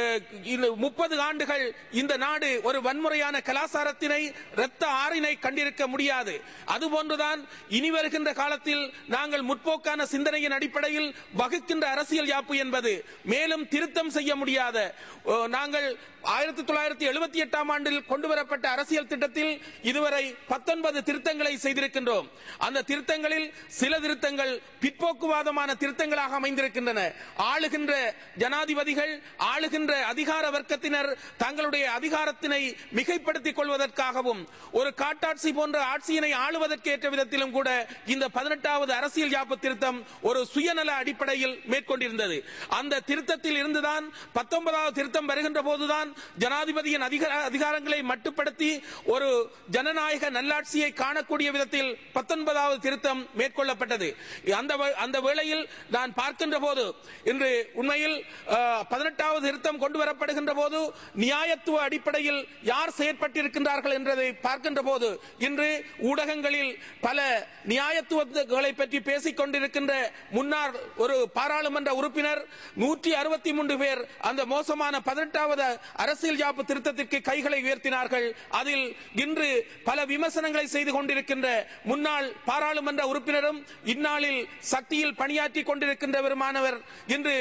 முப்பது ஆண்டுகள் இந்த நாடு ஒரு வன்முறையான கலாச்சாரத்தினை இரத்த ஆறினை கண்டிருக்க முடியாது. அதுபோன்றுதான் இனி வருகின்ற காலத்தில் நாங்கள் முற்போக்கான சிந்தனையின் அடிப்படையில் வகுக்கின்ற அரசியல் யாப்பு என்பது மேலும் திருத்தம் செய்ய முடியாத, நாங்கள் ஆயிரத்தி தொள்ளாயிரத்தி எழுபத்தி எட்டாம் ஆண்டில் கொண்டு வரப்பட்ட அரசியல் திட்டத்தில் இதுவரை பத்தொன்பது திருத்தங்களை செய்திருக்கின்றோம். அந்த திருத்தங்களில் சில திருத்தங்கள் பிற்போக்குவாதமான திருத்தங்களாக அமைந்திருக்கின்றன. ஆளுகின்ற ஜனாதிபதிகள், ஆளுகின்ற அதிகார வர்க்கத்தினர் தங்களுடைய அதிகாரத்தினை மிகைப்படுத்திக் கொள்வதற்காகவும் ஒரு காட்டாட்சி போன்ற ஆட்சியினை ஆளுவதற்கேற்ற விதத்திலும் கூட இந்த பதினெட்டாவது அரசியல் யாப்பு திருத்தம் ஒரு சுயநல அடிப்படையில் மேற்கொண்டிருந்தது. அந்த திருத்தத்தில் இருந்துதான் பத்தொன்பதாவது திருத்தம் வருகின்ற போதுதான் ஜனாதிபதியின் அதிகாரங்களை மட்டுப்படுத்தி ஒரு ஜனநாயக நல்லாட்சியை காணக்கூடிய விதத்தில் பத்தொன்பதாவது திருத்தம் மேற்கொள்ளப்பட்டது. அந்த வேளையில் நான் பார்க்கின்ற போது இன்று உண்மையில் பதினெட்டாவது திருத்தம் கொண்டு வரப்படுகின்ற போது நியாயத்துவ அடிப்படையில் யார் செயற்பட்டிருக்கின்றார்கள் என்பதை பார்க்கின்ற போது இன்று ஊடகங்களில் பல நியாயத்துவங்களை பற்றி பேசிக் கொண்டிருக்கின்ற முன்னாள் ஒரு பாராளுமன்ற உறுப்பினர் நூற்றி அறுபத்தி மூன்று பேர் அந்த மோசமான பதினெட்டாவது அரசியல் யாப்பு திருத்தத்திற்கு கைகளை உயர்த்தினார்கள். அதில் இன்று பல விமர்சனங்களை செய்து கொண்டிருக்கின்ற முன்னாள் பாராளுமன்ற உறுப்பினரும் இந்நாளில் சக்தியில் பணியாற்றி கொண்டிருக்கின்றவருமானவர் இன்று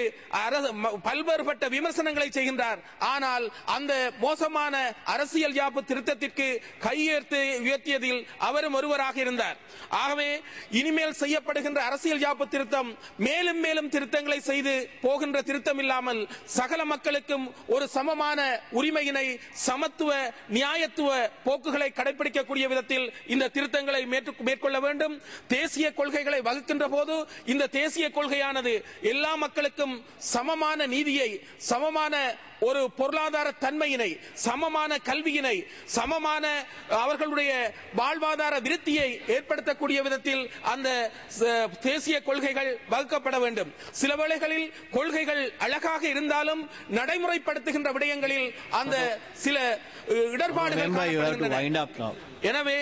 பல்வேறுபட்ட விமர்சனங்களை செய்கின்றார். ஆனால் அந்த மோசமான அரசியல் யாப்பு திருத்தத்திற்கு கையெழுத்து உயர்த்தியதில் அவரும் ஒருவராக இருந்தார். ஆகவே இனிமேல் செய்யப்படுகின்ற அரசியல் யாப்பு திருத்தம் மேலும் மேலும் திருத்தங்களை செய்து போகின்ற திருத்தம் இல்லாமல் சகல மக்களுக்கும் ஒரு சமமான உரிமையினை, சமத்துவ நியாயத்துவ போக்குகளை கடைபிடிக்கக்கூடிய விதத்தில் இந்த திருத்தங்களை மேற்கொள்ள வேண்டும். தேசிய கொள்கைகளை வகுக்கின்ற போது இந்த தேசிய கொள்கையானது எல்லா மக்களுக்கும் சமமான நீதியை, சமமான ஒரு பொருளாதார தன்மையினை, சமமான கல்வியினை, சமமான அவர்களுடைய வாழ்வாதார விருத்தியை ஏற்படுத்தக்கூடிய விதத்தில் அந்த தேசிய கொள்கைகள் வகுக்கப்பட வேண்டும். சில வேளைகளில் கொள்கைகள் அழகாக இருந்தாலும் நடைமுறைப்படுத்துகின்ற விடயங்களில் அந்த சில இடர்பாடுகள். எனவே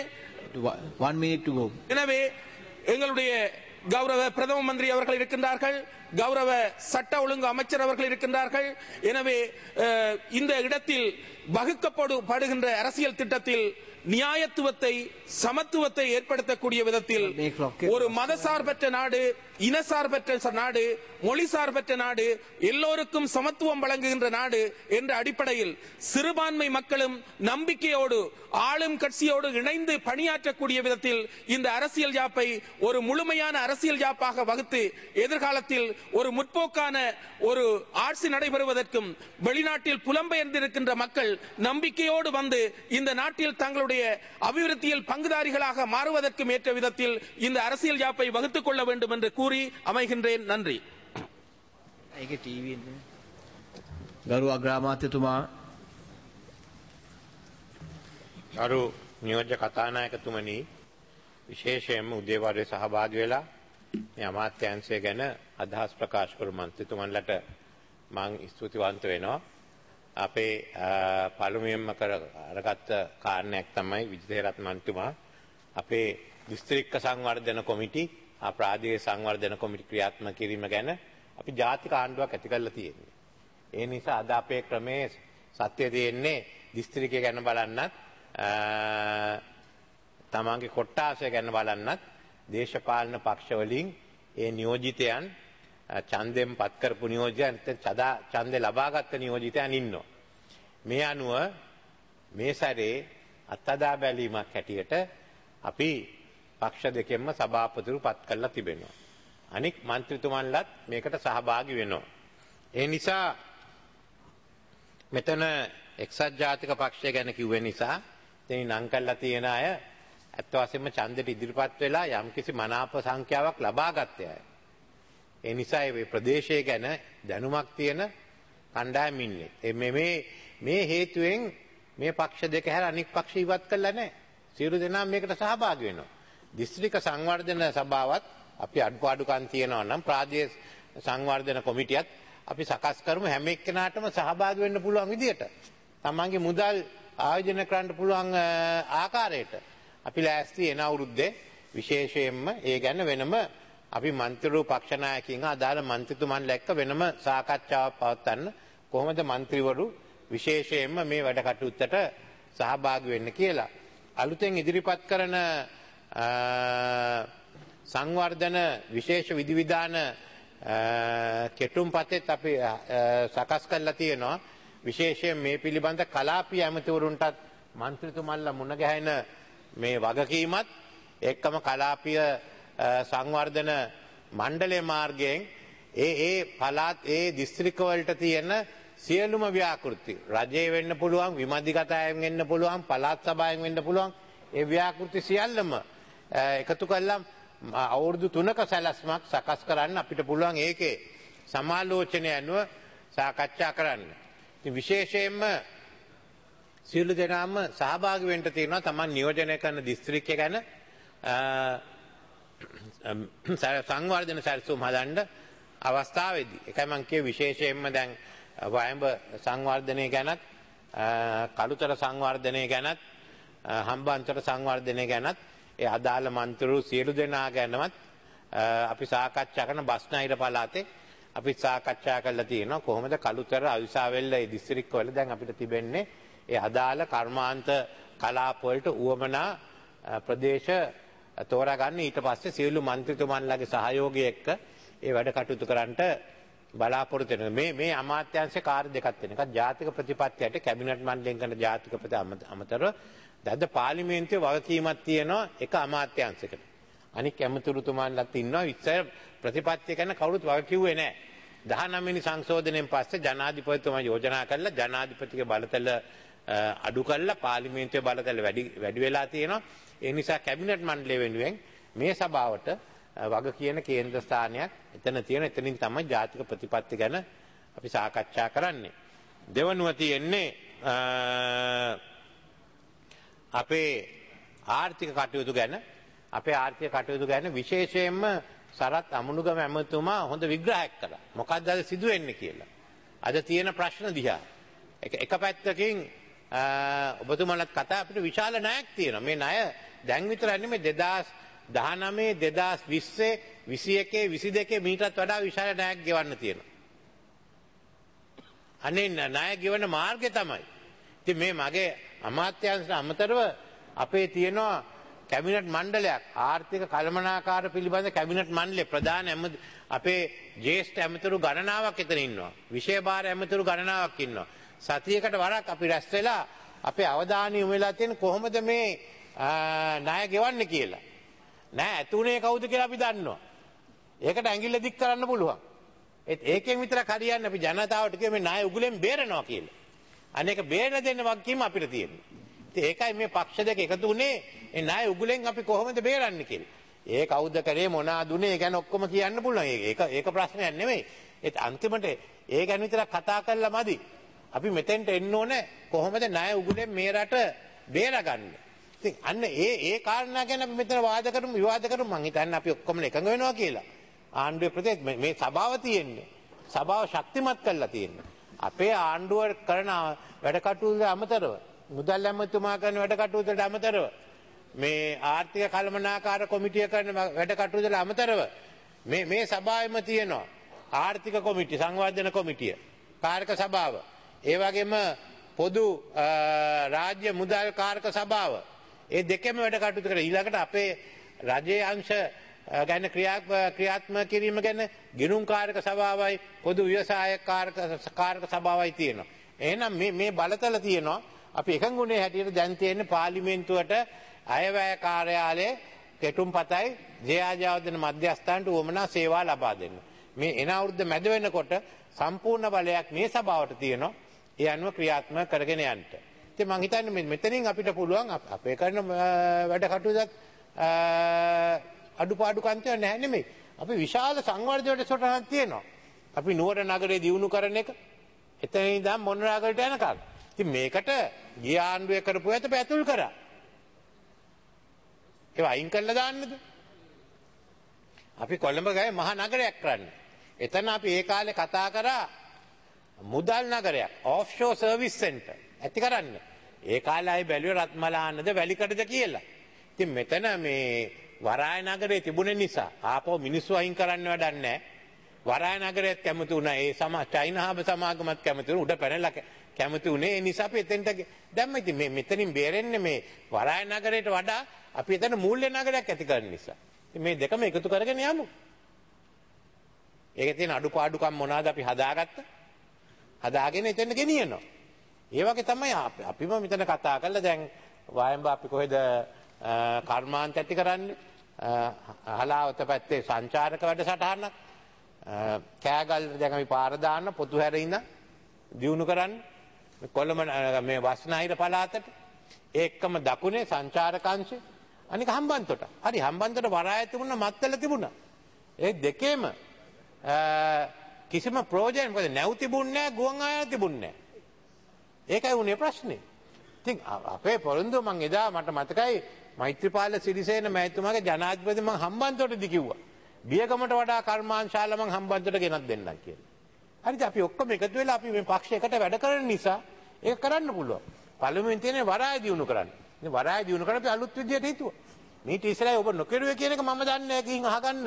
எனவே எங்களுடைய கௌரவ பிரதம மந்திரி அவர்கள் இருக்கின்றார்கள், கௌரவ சட்ட ஒழுங்கு அமைச்சர் அவர்கள் இருக்கின்றார்கள். எனவே இந்த இடத்தில் வகுக்கப்படுகின்ற அரசியல் திட்டத்தில் நியாயத்துவத்தை, சமத்துவத்தை ஏற்படுத்தக்கூடிய விதத்தில் ஒரு மதசார்பற்ற நாடு, இனசார்பற்ற நாடு, மொழி சார்பற்ற நாடு, எல்லோருக்கும் சமத்துவம் வழங்குகின்ற நாடு என்ற அடிப்படையில் சிறுபான்மை மக்களும் நம்பிக்கையோடு ஆளும் கட்சியோடு இணைந்து பணியாற்றக்கூடிய விதத்தில் இந்த அரசியல் யாப்பை ஒரு முழுமையான அரசியல் யாப்பாக வகுத்து எதிர்காலத்தில் ஒரு முற்போக்கான ஒரு ஆட்சி நடைபெறுவதற்கும் வெளிநாட்டில் புலம்பெயர்ந்திருக்கின்ற மக்கள் நம்பிக்கையோடு வந்து இந்த நாட்டில் தங்களுடைய அபிவிருத்தியில் பங்குதாரிகளாக மாறுவதற்கும் ஏற்ற விதத்தில் இந்த அரசியல் யாப்பை வகுத்துக் கொள்ள வேண்டும் என்று கூறி அமைகின்றேன். நன்றி. ගරු අග්‍රාමාත්‍යතුමා, ගරු නියෝජ්‍ය කතානායකතුමනි, විශේෂයෙන්ම උදේවරුේ සහභාගී වෙලා මේ අමාත්‍යාංශය ගැන අදහස් ප්‍රකාශ කරු මන්ත්‍රීතුමන්ලට මම ස්තුතිවන්ත වෙනවා. අපේ පළමුවෙන්ම කර අරගත්ත කාරණයක් තමයි විජේරත්න මන්ත්‍රීතුමා අපේ දිස්ත්‍රික්ක සංවර්ධන කොමිටි, අපරාධයේ සංවර්ධන කොමිටි ක්‍රියාත්මක කිරීම ගැන අපි ජාතික ආණ්ඩුවක් ඇති කරලා තියෙනවා. ඒ නිසා අද අපේ ක්‍රමේ සත්‍ය දෙන්නේ දිස්ත්‍රික්කය ගැන බලන්නත්, තමන්ගේ කොට්ටාසය ගැන බලන්නත් දේශපාලන පක්ෂ වලින් ඒ නියෝජිතයන් ඡන්දයෙන් පත් කරපු නියෝජිතයන්, ඡන්දේ ලබාගත් නියෝජිතයන් ඉන්නවා. මේ අනුව මේ සැරේ අත්අදා බැලීමක් හැටියට අපි පක්ෂ දෙකෙන්ම සභාපතිවරු පත් කරලා තිබෙනවා. අනික් മന്ത്രിතුමන්ලත් මේකට සහභාගී වෙනවා. ඒ නිසා මෙතන එක්සත් ජාතික පක්ෂය ගැන කිව්වේ නිසා එතනින් නම් කරලා තියෙන අය ඇත්ත වශයෙන්ම ඡන්දෙට ඉදිරිපත් වෙලා යම්කිසි මනාප සංඛ්‍යාවක් ලබා ගත්තේ අය. ඒ නිසා මේ ප්‍රදේශය ගැන දැනුමක් තියෙන කණ්ඩායම් ඉන්නේ. මේ මේ මේ හේතුවෙන් මේ පක්ෂ දෙක හැර අනික් පක්ෂ ඉවත් කළා නැහැ. සියලු දෙනා මේකට සහභාගී වෙනවා. දිස්ත්‍රික්ක සංවර්ධන සභාවත් අපි අඩුපාඩුකම් තියෙනවා නම් ප්‍රාදේශ සංවර්ධන කොමිටියත් අපි සකස් කරමු හැම එක්කෙනාටම සහභාගී වෙන්න පුළුවන් විදියට. තමන්ගේ මුදල් ආයෝජනය කරන්න පුළුවන් ආකාරයට අපි ලෑස්ති එන අවුරුද්දේ විශේෂයෙන්ම ඒ ගැන වෙනම අපි මන්ත්‍රීවරු පක්ෂ නායකයින් අදාළ මන්ත්‍රීතුමන්ලා එක්ක වෙනම සාකච්ඡාවක් පවත්වන්න කොහොමද මන්ත්‍රීවරු විශේෂයෙන්ම මේ වැඩ කටයුත්තට සහභාගී වෙන්න කියලා. අලුතෙන් ඉදිරිපත් කරන සංවර්ධන විශේෂ විධිවිධාන කෙටුම්පතෙත් අපි සකස් කරලා තියෙනවා. විශේෂයෙන් මේ පිළිබඳ කලාපීය ඇමතිවරුන්ටත් මන්ත්‍රීතුමන්ලා මුණ ගැහෙන මේ වගකීමත් එක්කම කලාපීය සංවර්ධන මණ්ඩලයේ මාර්ගයෙන් ඒ ඒ පළාත් ඒ දිස්ත්‍රික්ක වලට තියෙන සියලුම ව්‍යාකෘති රජයේ වෙන්න පුළුවන් විමධිගත අයෙන් වෙන්න පුළුවන් පළාත් සභාවෙන් වෙන්න පුළුවන් ඒ ව්‍යාකෘති සියල්ලම එකතු කළා අවුරුදු තුනක සැලැස්මක් සකස් කරන්න අපිට පුළුවන් ඒකේ සමාලෝචනය අනුව සාකච්ඡා කරන්න. ඉතින් විශේෂයෙන්ම සියලු දෙනාම සහභාගී වෙන්න තියෙනවා තමන් නියෝජනය කරන දිස්ත්‍රික්කය ගැන සංවර්ධන සැලසුම් හදන්න අවස්ථාවේදී. ඒකයි මම කියේ විශේෂයෙන්ම දැන් වයඹ සංවර්ධනය ගැනත් කළුතර සංවර්ධනය ගැනත් හම්බන්තොට සංවර්ධනය ගැනත් ඒ අදාළ මන්ත්‍රීවරු සියලු දෙනා ගැනවත් අපි සාකච්ඡා කරන බස්නාහිර පළාතේ අපි සාකච්ඡා කරලා තියෙනවා කොහොමද කළුතර අවිසාවෙල්ල ඒ දිස්ත්‍රික්කවල දැන් අපිට තිබෙන්නේ ඒ අදාළ කර්මාන්ත කලාප වලට උවමනා ප්‍රදේශ තෝරාගන්න ඊට පස්සේ සියලු මන්ත්‍රීතුමන්ලාගේ සහයෝගය එක්ක ඒ වැඩ කටයුතු කරන්නට බලාපොරොත්තු වෙනවා. මේ මේ අමාත්‍යාංශ කාර්ය දෙකක් තියෙන. එකක් ජාතික ප්‍රතිපත්තියට කැබිනට් මණ්ඩලයෙන් කරන ජාතික ප්‍රති අමතරව දැන් පාර්ලිමේන්තුවේ වගකීමක් තියෙනවා එක අමාත්‍යාංශයකට. අනික ඇමතුරුතුමන්ලාත් ඉන්නවා ඉස්සර ප්‍රතිපත්තිය ගැන කවුරුත් වග කිව්වේ නැහැ. දහනවය වෙනි සංශෝධනයෙන් පස්සේ ජනාධිපතිතුමා යෝජනා කළා ජනාධිපතිගේ බලතල අඩු කරලා පාර්ලිමේන්තුවේ බලතල වැඩි වැඩි වෙලා තියෙනවා. ඒ නිසා කැබිනට් මණ්ඩලය වෙනුවෙන් මේ සභාවට වග කියන කේන්ද්‍ර ස්ථානයක් එතන තියෙන. එතනින් තමයි ජාතික ප්‍රතිපත්ති ගැන අපි සාකච්ඡා කරන්නේ. දෙවනුව තියෙන්නේ අපේ ආර්ථික කටයුතු ගැන අපේ ආර්ථික කටයුතු ගැන විශේෂයෙන්ම සරත් අමුණුගම ඇමතුමා හොඳ විග්‍රහයක් කළා. මොකක්ද අද සිදු වෙන්නේ කියලා. අද තියෙන ප්‍රශ්න දිහා එක එක පැත්තකින් ඔබතුමාලත් කතා අපිට විශාල ණයක් තියෙනවා. මේ ණය දැන් විතරක් නෙමෙයි දෙදාස් දහනවය දෙදාස් විස්ස විසි එක විසි දෙක මීටත් වඩා විශාල ණයක් ගෙවන්න තියෙනවා. අනේ ණය ගෙවන මාර්ගය තමයි. ඉතින් මේ මගේ අමාත්‍යාංශ අමතරව අපේ තියෙනවා කැබිනට් මණ්ඩලයක් ආර්ථික කළමනාකාර පිළිබඳ කැබිනට් මණ්ඩලය ප්‍රධාන අපේ ජ්‍යෙෂ්ඨ ඇමතුරු ගණනාවක් එතන ඉන්නවා. විෂය භාර ඇමතුරු ගණනාවක් ඉන්නවා. සතියකට වරක් අපි රැස් වෙලා අපේ අවධානය යොමු වෙලා තියෙන කොහොමද මේ ණය ගෙවන්නේ කියලා. නෑ ඇතුනේ කවුද කියලා අපි දන්නවා. ඒකට ඇඟිල්ල දික් කරන්න පුළුවන්. ඒත් ඒකෙන් විතරක් හරියන්නේ අපි ජනතාවට කිය මේ ණය උගුලෙන් බේරනවා කියලා. අනේක බේරන දෙන්න වගකීම අපිට තියෙනවා. ඉතින් ඒකයි මේ පක්ෂ දෙක එකතු වුණේ මේ ණය උගුලෙන් අපි කොහොමද බේරන්නේ කියලා. ඒ කවුද කරේ මොනවාද උනේ ගැන ඔක්කොම කියන්න පුළුවන්. ඒක ඒක ප්‍රශ්නයක් නෙමෙයි. ඒත් අන්තිමට ඒ ගැන විතරක් කතා කරලා මදි. අපි මෙතෙන්ට එන්න ඕනේ කොහොමද ණය උගුලෙන් මේ රට බේරගන්නේ. ඉතින් අන්න ඒ ඒ කාරණා ගැන අපි මෙතන වාද කරමු විවාද කරමු. මං හිතන්නේ අපි ඔක්කොම එකඟ වෙනවා කියලා. ආණ්ඩුවේ ප්‍රදේශ මේ සභාව තියෙන්නේ. සභාව ශක්තිමත් කරලා තියෙන්නේ. අපේ ආණ්ඩුව කරන වැඩ කටයුතු අමතරව මුදල් ඇමතුමා කරන වැඩ කටයුතුට අමතරව මේ ආර්ථික කළමනාකාර කොමිටිය කරන වැඩ කටයුතුට අමතරව මේ මේ සභාවෙම තියෙනවා ආර්ථික කොමිටිය සංවර්ධන කොමිටිය කාර්ක සභාව ඒ වගේම පොදු රාජ්‍ය මුදල් කාර්ක සභාව ඒ දෙකම වැඩ කටයුතු කරලා ඊළඟට අපේ රජයේ අංශ ගැන ක්‍රියාත්මක කිරීම ගැන ගිණුම් කාර්ක සභාවයි පොදු ව්‍යවසාය කාර්ක කාර්ක සභාවයි තියෙනවා. එහෙනම් මේ මේ බලතල තියෙනවා අපි එකඟුනේ හැටියට දැන් තියෙන පාර්ලිමේන්තුවට අයවැය කාර්යාලයේ කෙටුම්පතයි ජයාජාවදන මධ්‍යස්ථානට උවමනා සේවා ලබා දෙන්න. මේ එන අවුරුද්ද මැද වෙනකොට සම්පූර්ණ බලයක් මේ සභාවට තියෙනවා. ඒ අනුව ක්‍රියාත්මක කරගෙන යන්න. ඉතින් මම හිතන්නේ මෙතනින් අපිට පුළුවන් අපේ කරන වැඩ කටයුතුත් අඩුපාඩු කන්තිය නැහැ නෙමෙයි. අපි විශාල සංවර්ධන සටහනක් තියෙනවා. අපි නුවර නගරේ දියුණු කරන එක එතන ඉඳන් මොනරාගලට යනකම්. ඉතින් මේකට ගිය ආණ්ඩුවේ කරපු ඇත පැතුල් කරා. ඒවා අයින් කරලා දාන්නද? අපි කොළඹ ගාවේ මහා නගරයක් කරන්නේ. එතන අපි ඒ කාලේ කතා කරා මුදල් නගරයක්, ඔෆ්ෂෝර් සර්විස් සෙන්ටර් ඇති කරන්න. ඒ කාලේ ආයි බැලුවේ රත්මලානද වැලිකඩද කියලා. ඉතින් මෙතන මේ වරාය නගරේ තිබුණ නිසා ආපහු මිනිස්සු අයින් කරන්න වැඩක් නැහැ. වරාය නගරයත් කැමති වුණා. ඒ සම චයිනාහාබ සමාගමත් කැමති වුණා. උඩ පැනලා කැමති වුණේ. ඒ නිසා අපි එතෙන්ට දැම්ම. ඉතින් මේ මෙතනින් බේරෙන්නේ මේ වරාය නගරයට වඩා අපි එතන මූල්‍ය නගරයක් ඇති කරන නිසා. ඉතින් මේ දෙකම එකතු කරගෙන යමු. ඒකේ තියෙන අඩුපාඩුකම් මොනවාද අපි හදාගත්තා. හදාගෙන එතන ගෙනියනවා. ඒ වගේ තමයි අපිම මෙතන කතා කරලා දැන් වයඹ අපි කොහෙද කර්මාන්ත ඇති කරන්නේ. හලාවත පැත්තේ සංචාරක වැඩසටහනක්. කෑගල් දැන් අපි පාර දාන්න පොතු හැරේ ඉඳන් දියුණු කරන්න. කොළඹ මේ වස්නාහිර පළාතට ඒකම දකුණේ සංචාරක අංශය. අනික හම්බන්තොට. හරි හම්බන්තොට වරාය තිබුණා මත්තල තිබුණා. ඒ දෙකේම කිසිම ප්‍රයෝජන මොකද නැව් තිබුණේ නැහැ ගුවන් ආයතන තිබුණේ නැහැ. ඒකයි උනේ ප්‍රශ්නේ. ඉතින් අපේ පොරොන්දුව මං එදා මට මතකයි මෛත්‍රීපාල සිරිසේන මහතුමාගේ ජනාධිපති මං හම්බන්තොටදි කිව්වා. බියගමට වඩා කර්මාන්තශාලා මං හම්බන්තොට ගෙනත් දෙන්නම් කියලා. හරිද අපි ඔක්කොම එකතු වෙලා අපි මේ පක්ෂයකට වැඩ කරන නිසා ඒක කරන්න පුළුවන්. පළමුවෙන් තියෙන්නේ වරාය දියුණු කරන්න. ඉතින් වරාය දියුණු කරලා අපි අලුත් විදියට හිතුවා. මේ ටීසරයි ඔබ නොකිරුවේ කියන එක මම දන්නේ නැහැ කින් අහගන්න.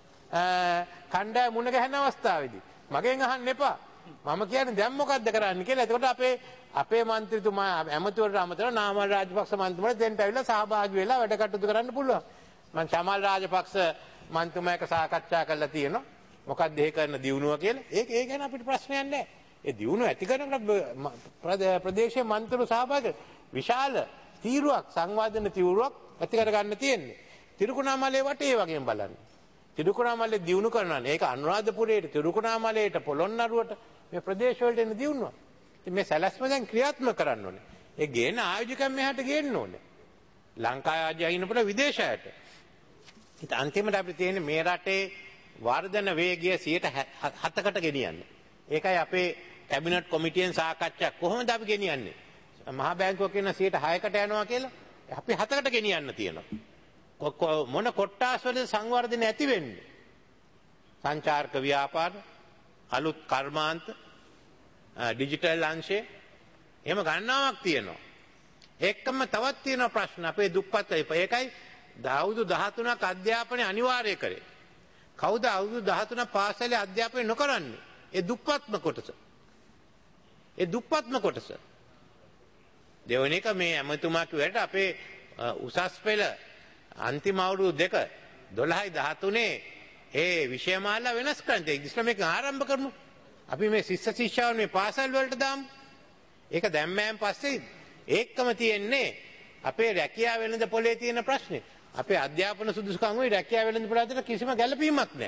කණ්ඩායම මුණ ගැහෙන අවස්ථාවේදී මගෙන් අහන්න එපා. මම කියන්නේ දැන් මොකද්ද කරන්න කියලා. එතකොට අපේ අපේ മന്ത്രിතුමා ඇමතිවරට අමතරව නාමල් රාජපක්ෂ මන්ත්‍රීතුමාට දෙන්නට ඇවිල්ලා සහභාගී වෙලා වැඩ කටයුතු කරන්න පුළුවන්. මම චමල් රාජපක්ෂ මන්ත්‍රීතුමා එක්ක සාකච්ඡා කරලා තියෙනවා. මොකක්ද ඒ කරන දියුණුව කියලා. ඒක ඒ ගැන අපිට ප්‍රශ්නයක් නැහැ. ඒ දියුණුව ඇති කරන ප්‍රදේශයේ මන්ත්‍රීතුරු සහභාගී විශාල තීරුවක් සංවාදන තීරුවක් ඇති කර ගන්න තියෙන්නේ. තිරුකුණාමලේ වටේ ඒ වගේම බලන්න. තිරුකුණාමලේ දියුණු කරනවා. ඒක අනුරාධපුරයේ තිරුකුණාමලේට පොළොන්නරුවට මේ ප්‍රදේශවලට එන දියුණුව. ඉතින් මේ සැලැස්ම දැන් ක්‍රියාත්මක කරන්න ඕනේ. ඒ ගේන ආයෝජකයන් මෙහාට ගේන්න ඕනේ. ලංකාවේ ආයෝජිනපුර විදේශයට. ඉතින් අන්තිමට අපිට තියෙන්නේ මේ රටේ වර්ධන වේගය සියයට හතකට ගෙනියන්න. ඒකයි අපේ කැබිනට් කොමිටියෙන් සාකච්ඡා කොහොමද අපි ගෙනියන්නේ? මහා බැංකුව කියන සියයට හයකට යනවා කියලා අපි හතකට ගෙනියන්න තියෙනවා. මොන කොට්ටාස්වල සංවර්ධනය ඇති වෙන්නේ? සංචාරක ව්‍යාපාර, අලුත් කර්මාන්ත, ඩිජිටල් අංශය එහෙම ගණනාවක් තියෙනවා. ඒකම තවත් තියෙන ප්‍රශ්න අපේ දුප්පත් ඒකයි අවුරුදු දහතුනක් අධ්‍යාපනය අනිවාර්ය කරේ. කවුද අවුරුදු දහතුනක් පාසලේ අධ්‍යාපනය නොකරන්නේ? ඒ දුප්පත්ම කොටස. ඒ දුප්පත්ම කොටස. දෙවෙනි එක මේ ඇමතුමා කිව්වට අපේ උසස් පෙළ අන්තිම අවුරුදු දෙක දොළහයි දහතුනේ ඒ විෂය මාලා වෙනස් කරන්න. ඒ ඉස්ලාම මේක ආරම්භ කරමු. අපි මේ ශිෂ්‍ය ශිෂ්‍යාවන් මේ පාසල් වලට දාමු. ඒක දැම්මයන් පස්සේ ඒකම තියෙන්නේ අපේ රැකියාව වෙළඳ පොලේ තියෙන ප්‍රශ්නේ. අපේ අධ්‍යාපන සුදුසුකම් වල රැකියාව වෙළඳ පොළ අතර කිසිම ගැළපීමක් නැහැ.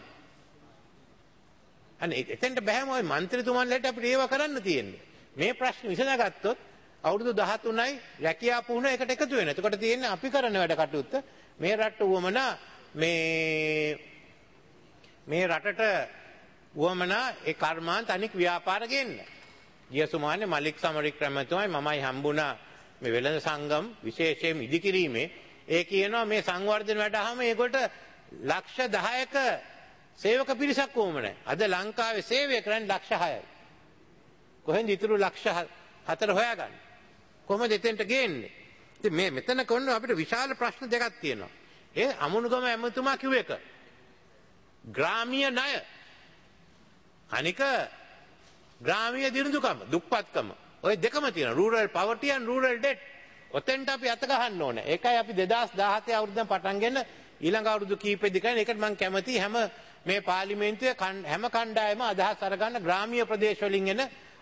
අනේ එතෙන්ට බෑම ওই മന്ത്രിතුමන්ලට අපිට ඒව කරන්න තියෙන්නේ. මේ ප්‍රශ්න විසඳගත්තොත් අවුරුදු දහතුනයි රැකියාව පුහුණුව එකට එකතු වෙනවා. එතකොට තියෙන්නේ අපි කරන වැඩ කටයුත්ත මේ රට උවමනා මේ මේ රටට උවමනා ඒ කර්මාන්ත අනික් ව්‍යාපාර ගෙන්න. ගිය සුමානේ මලික් සමරික් රැමතුමයි මමයි හම්බුණා මේ වෙළඳ සංගම් විශේෂයෙන් ඉදිකිරීමේ. ඒ කියනවා මේ සංවර්ධන වැඩහම ඒකට ලක්ෂ දහයක සේවක පිරිසක් වුම නැහැ. අද ලංකාවේ සේවය කරන්නේ ලක්ෂ හයයි. කොහෙන්ද ඊටු ලක්ෂ හතර හොයාගන්නේ? කොහොමද එතෙන්ට ගේන්නේ? ඉතින් මේ මෙතන කොන්න අපිට විශාල ප්‍රශ්න දෙකක් තියෙනවා. ඒ අමුණුගම ඇමතුමා කිව්ව එක ග්‍රාමීය ණය. අනික ග්‍රාමීය දිනුදුකම, දුප්පත්කම. ওই දෙකම තියෙනවා. rural poverty and rural debt. ඔතෙන්ට අපි අත ගහන්න ඕනේ. ඒකයි අපි දෙදාස් දහහතේ අවුරුද්දෙන් පටන්ගෙන ඊළඟ අවුරුදු කීපෙදි කරන එකට මම කැමති හැම මේ පාර්ලිමේන්තුවේ හැම කණ්ඩායම අදහස් අරගන්න ග්‍රාමීය ප්‍රදේශ වලින් එන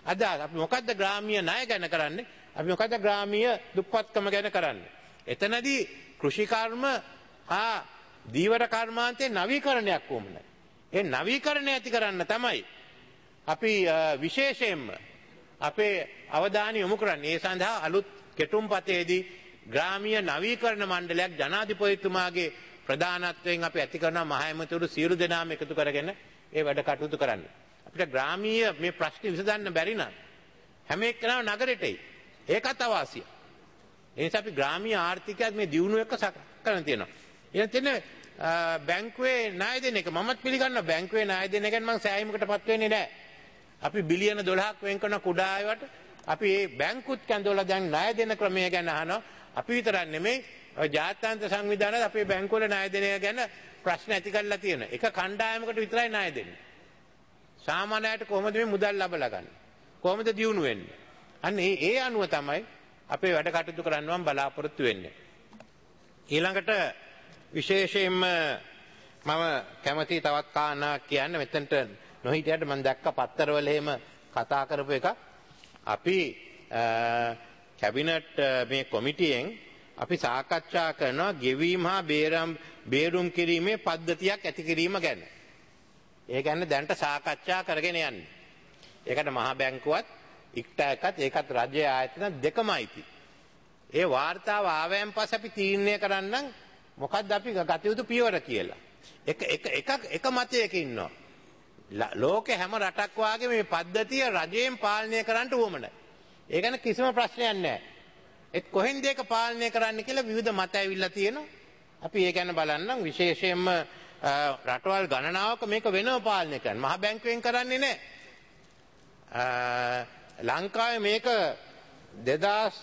අදහස්. අපි මොකද්ද ග්‍රාමීය ණය ගැන කරන්නේ? අපි මොකද්ද ග්‍රාමීය දුප්පත්කම ගැන කරන්නේ? එතනදී කෘෂි කර්ම හා දීවර කර්මාන්තයේ නවීකරණයක් වුමනයි. ඒ නවීකරණය ඇති කරන්න තමයි අපි විශේෂයෙන්ම අපේ අවධානය යොමු කරන්නේ. ඒ සඳහා අලුත් කෙටුම්පතේදී ග්‍රාමීය නවීකරණ මණ්ඩලයක් ජනාධිපතිතුමාගේ ප්‍රධානත්වයෙන් අපි ඇති කරන මහ ඇමතිවරු සියලු දෙනාම එකතු කරගෙන ඒ වැඩ කටයුතු කරන්න. අපිට ග්‍රාමීය මේ ප්‍රශ්න විසඳන්න බැරි නම් හැම එක්කෙනාම නගරෙට එයි. ඒකත් අවාසිය. ඒ නිසා අපි ග්‍රාමීය ආර්ථිකයත් මේ දියුණුව එක්ක සකස් කරන්න තියෙනවා. ඊට තියෙන බැංකුවේ ණය දෙන එක මමත් පිළිගන්නවා. බැංකුවේ ණය දෙන එක ගැන මම සෑහීමකටපත් වෙන්නේ නැහැ. අපි බිලියන දොළහක් වෙන් කරන කුඩා අයවට අපි මේ බැංකුත් කැඳවලා දැන් ණය දෙන ක්‍රමය ගැන අහනවා. අපි විතරක් නෙමෙයි ජාත්‍යන්තර සංවිධානයත් අපේ බැංකුවල ණය දෙන එක ගැන ප්‍රශ්න ඇති කරලා තියෙනවා. එක කණ්ඩායමකට විතරයි ණය දෙන්නේ. සාමාන්‍යයට කොහොමද මේ මුදල් ලබලා ගන්න? කොහොමද දියුණු වෙන්නේ? අන්න ඒ ඒ අනුව තමයි අපේ වැඩ කටයුතු කරන්න මම බලාපොරොත්තු වෙන්නේ. ඊළඟට විශේෂයෙන්ම මම කැමති තවත් කාරණාවක් කියන්න. මෙතනට නොහිටියට මම දැක්ක පත්තරවල එහෙම කතා කරපු එක. අපි කැබිනට් මේ කොමිටියෙන් අපි සාකච්ඡා කරනවා ගෙවීම හා බේරම් බේරුම් කිරීමේ පද්ධතියක් ඇති කිරීම ගැන. ඒ කියන්නේ දැනට සාකච්ඡා කරගෙන යන්නේ. ඒකට මහ බැංකුවත් ඉක්ටායකත් ඒකත් රජයේ ආයතන දෙකමයි තියෙන්නේ. ඒ වාර්තාව ආවයන් පස්සේ අපි තීරණය කරන්නම් මොකක්ද අපි ගත යුතු පියවර කියලා. එක එක එක එක මතයක ඉන්නවා. ලෝකේ හැම රටක් වාගේ මේ පද්ධතිය රජයෙන් පාලනය කරන්න උවමනයි. ඒ ගැන කිසිම ප්‍රශ්නයක් නැහැ. ඒත් කොහෙන්ද ඒක පාලනය කරන්න කියලා විවිධ මත ඇවිල්ලා තියෙනවා. අපි ඒ ගැන බලන්නම්. විශේෂයෙන්ම රටවල් ගණනාවක මේක වෙනව පාලනය කරන්න. මහ බැංකුවෙන් කරන්නේ නැහැ. ලංකාවේ මේක දෙදාස්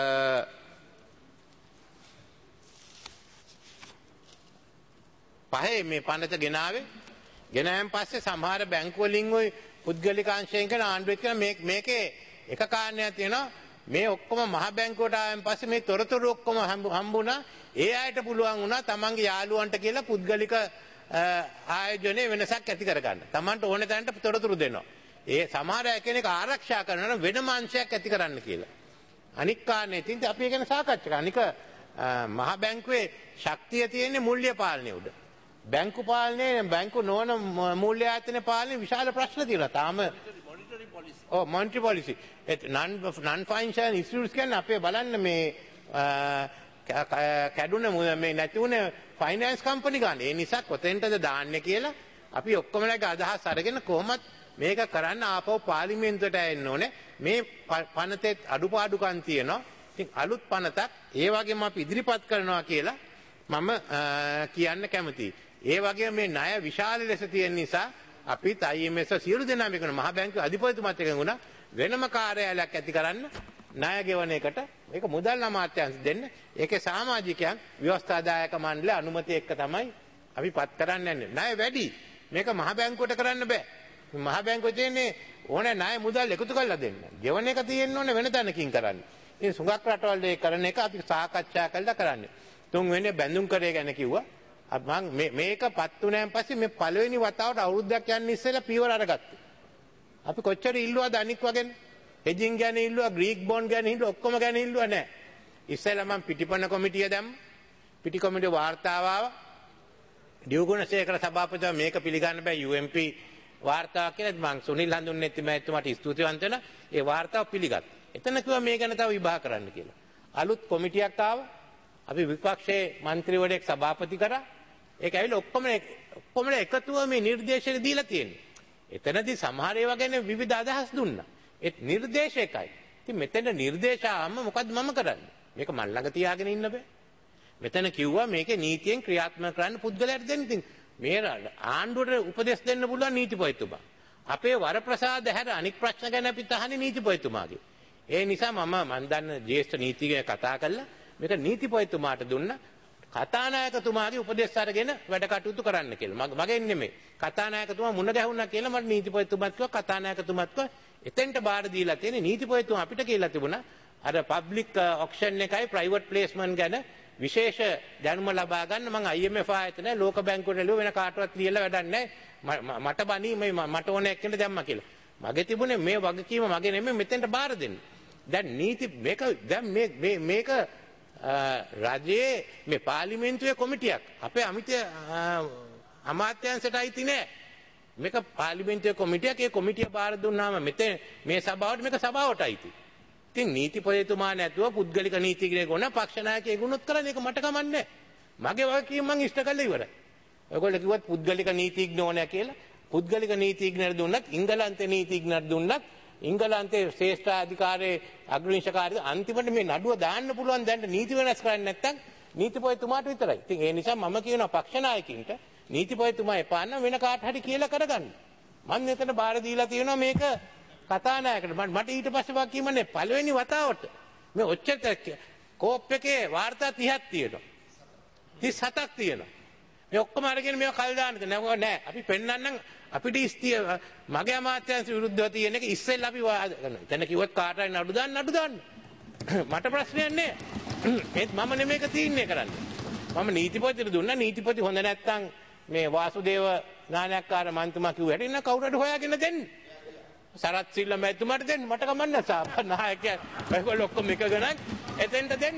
පහේ මේ පනත ගෙනාවේ. ගෙනාවෙන් පස්සේ සමහර බැංකු වලින් ওই පුද්ගලික අංශයෙන් කරන ආණ්ඩුවෙක් කරන මේ මේකේ එක කාරණයක් තියෙනවා. මේ ඔක්කොම මහ බැංකුවට ආවෙන් පස්සේ මේ තොරතුරු ඔක්කොම හම්බුණා. ඒ අයට පුළුවන් වුණා තමන්ගේ යාළුවන්ට කියලා පුද්ගලික ආයෝජනයේ වෙනසක් ඇති කරගන්න. තමන්ට ඕන තැනට තොරතුරු දෙනවා. ඒ සමහර කෙනෙක් ආරක්ෂා කරනවා වෙනම අංශයක් ඇති කරන්න කියලා. අනික් කාරණේ තියෙන්නේ අපි ඒක ගැන සාකච්ඡා කරා. අනික මහ බැංකුවේ ශක්තිය තියෙන්නේ මූල්‍ය පාලනය උඩ. බැංකු පාලනයේ බැංකු නොවන මූල්‍ය ආයතන පාලනයේ විශාල ප්‍රශ්න තියෙනවා. තාම ඔව් මොනිටරි පොලිසි ඒ නන් නන් ෆයිනෑන්ෂල් ඉන්ස්ටිටියුට්ස් කියන්නේ අපේ බලන්න මේ කැඩුන මේ නැතුණ ෆයිනෑන්ස් කම්පනි ගන්න. ඒ නිසා කොතෙන්ටද දාන්නේ කියලා අපි ඔක්කොමලගේ අදහස් අරගෙන කොහොමත් මේක කරන්න ආපහු පාර්ලිමේන්තුවට එන්න ඕනේ. මේ පනතේ අඩුපාඩුකම් තියෙනවා. ඉතින් අලුත් පනතක් ඒ වගේම අපි ඉදිරිපත් කරනවා කියලා මම කියන්න කැමතියි. ඒ වගේම මේ ණය විශාල ලෙස තියෙන නිසා අපිත් I M F සියලු දෙනා මේකන මහ බැංකුවේ අධිපතිතුමාත් එකඟ වුණා වෙනම කාර්යාලයක් ඇති කරන්න ණය ගෙවන එකට මේක මුදල් අමාත්‍යාංශ දෙන්න. ඒකේ සමාජිකයන් ව්‍යවස්ථාදායක මණ්ඩලයේ අනුමැතිය එක්ක තමයි අපි පත් කරන්න යන්නේ. ණය වැඩි. මේක මහ බැංකුවට කරන්න බෑ. මහ බැංකුවේ තියෙන්නේ ඕනේ ණය මුදල් එකතු කරලා දෙන්න. ගෙවන එක තියෙන්න ඕනේ වෙන තැනකින් කරන්න. ඉතින් සුඟක් රටවල් ඒ කරන එක අපි සාකච්ඡා කරලා කරන්නේ. තුන් වෙන්නේ බැඳුම් කරේ ගැන කිව්වා. මම මේක පත් වුණාන් පස්සේ මේ පළවෙනි වතාවට අවුරුද්දක් යන්න ඉස්සෙල්ලා පියවර අරගත්තා. අපි කොච්චර ඉල්ලුවද අනික් වගේ හෙජින් ගැන ඉල්ලුවා, ග්‍රීක් බොන්ඩ් ගැන ඉල්ලුවා, ඔක්කොම ගැන ඉල්ලුවා නෑ. ඉස්සෙල්ලා මම පිටිපන්න කොමිටිය දැම්ම. පිටි කොමිටිය වාර්තාව ආවා. දියුගුණසේකර සභාපතිතුමා මේක පිළිගන්න බෑ U M P වාර්තාවක් කියලා මම සුනිල් හඳුන්නෙත් මහත්මයාට ස්තුතිවන්ත වෙනවා. ඒ වාර්තාව පිළිගත්තා. එතන කිව්වා මේ ගැන තව විභාග කරන්න කියලා. අලුත් කොමිටියක් ආවා. අපි විපක්ෂයේ മന്ത്രിවරයෙක් සභාපති කරා. ඒක ඇවිල්ලා ඔක්කොම ඔක්කොම එකතුව මේ නිර්දේශන දීලා තියෙනවා. එතනදී සමහර ඒවා ගැන විවිධ අදහස් දුන්නා. ඒත් නිර්දේශ එකයි. ඉතින් මෙතන නිර්දේශ ආවම මොකද්ද මම කරන්නේ? මේක මල් ළඟ තියාගෙන ඉන්න බෑ. මෙතන කිව්වා මේකේ නීතියෙන් ක්‍රියාත්මක කරන්න පුද්ගලයාට දෙන්න. ඉතින් මේ ආණ්ඩුවට උපදෙස් දෙන්න පුළුවන් නීතිපතිතුමා. අපේ වරප්‍රසාද හැර අනික් ප්‍රශ්න ගැන අපි තහන්නේ නීතිපතිතුමාගේ. ඒ නිසා මම මන් දන්න ජ්‍යෙෂ්ඨ නීතිඥයෙක් කතා කළා. මේක නීතිපතිතුමාට දුන්නා. කතානායකතුමාගේ උපදෙස් අරගෙන වැඩ කටයුතු කරන්න කියලා. මගෙන් නෙමෙයි. කතානායකතුමා මුණ ගැහුණා කියලා මට නීතිපතිතුමාත් කිව්වා. කතානායකතුමාත් කිව්වා එතෙන්ට බාර දීලා තියෙන නීතිපතිතුමා අපිට කියලා තිබුණා. අර පබ්ලික් ඔක්ෂන් එකයි ප්‍රයිවට් ප්ලේස්මන්ට් ගැන විශේෂ දැනුම ලබා ගන්න මම I M F ආයතන ලෝක බැංකුවට ලියුව වෙන කාටවත් ලියලා වැඩක් නැහැ. මට බණී මේ මට ඕන එක්කෙනෙක් දැම්මා කියලා. මගේ තිබුණේ මේ වගකීම මගේ නෙමෙයි මෙතෙන්ට බාර දෙන්න. දැන් නීති මේක දැන් මේ මේ මේක රජයේ මේ පාර්ලිමේන්තුවේ කොමිටියක්. අපේ අමිත අමාත්‍යාංශයට අයිති නෑ. මේක පාර්ලිමේන්තුවේ කොමිටියක්. ඒ කොමිටිය බාර දුන්නාම මෙතන මේ සභාවට මේක සභාවට අයිති. ඉතින් නීතිපතිතුමා නැතුව පුද්ගලික නීතිඥයෙක් ගොන පක්ෂ නායකයෙක් ගුණොත් කරන්නේ ඒක මට කමන්නේ. මගේ වගකීම මං ඉෂ්ට කළා ඉවරයි. ඔයගොල්ලෝ කිව්වත් පුද්ගලික නීතිඥ ඕනෑ කියලා. පුද්ගලික නීතිඥයෙක් දුන්නත් ඉංගලන්තේ නීතිඥයෙක් දුන්නත් ඉංගලන්තේ ශ්‍රේෂ්ඨ අධිකාරයේ අග්‍රවිංශකාරී අන්තිමට මේ නඩුව දාන්න පුළුවන් දැන් නීති වෙනස් කරන්නේ නැත්නම් නීතිපතිතුමාට විතරයි. ඉතින් ඒ නිසා මම කියනවා පක්ෂ නායකින්ට නීතිපතිතුමා එපා නම් වෙන කාට හරි කියලා කරගන්න. මම එතන බාර දීලා තියෙනවා මේක කතානායකට. මට ඊට පස්සේ වා කියමනේ පළවෙනි වතාවට මේ ඔච්චර කෝප් එකේ වාර්තා තිහක් තියෙනවා. තිස් හතක් තියෙනවා. මේ ඔක්කොම අරගෙන මේවා කල් දාන්නද නෑ නෑ අපි පෙන්නන්නම් අපිට ස්තිය මගේ අමාත්‍යාංශ විරුද්ධව තියෙන එක ඉස්සෙල්ලා අපි වාද කරනවා. එතන කිව්වත් කාට හරි නඩු දාන්න නඩු දාන්න. මට ප්‍රශ්නයක් නෑ. ඒත් මම නෙමෙයි ඒක තීරණය කරන්නේ. මම නීතිපතිට දුන්නා නීතිපති හොඳ නැත්තම් මේ වාසුදේව නායකකාර මන්තුමා කිව්ව හැටි නා කවුරුහරි හොයාගෙන දෙන්න. සරත් සිල්ල මැතිතුමාට දෙන්න මට කමන්නේ නැහැ. නායකයා ඔයගොල්ලෝ ඔක්කොම එක ගණන් එතෙන්ට දෙන්න.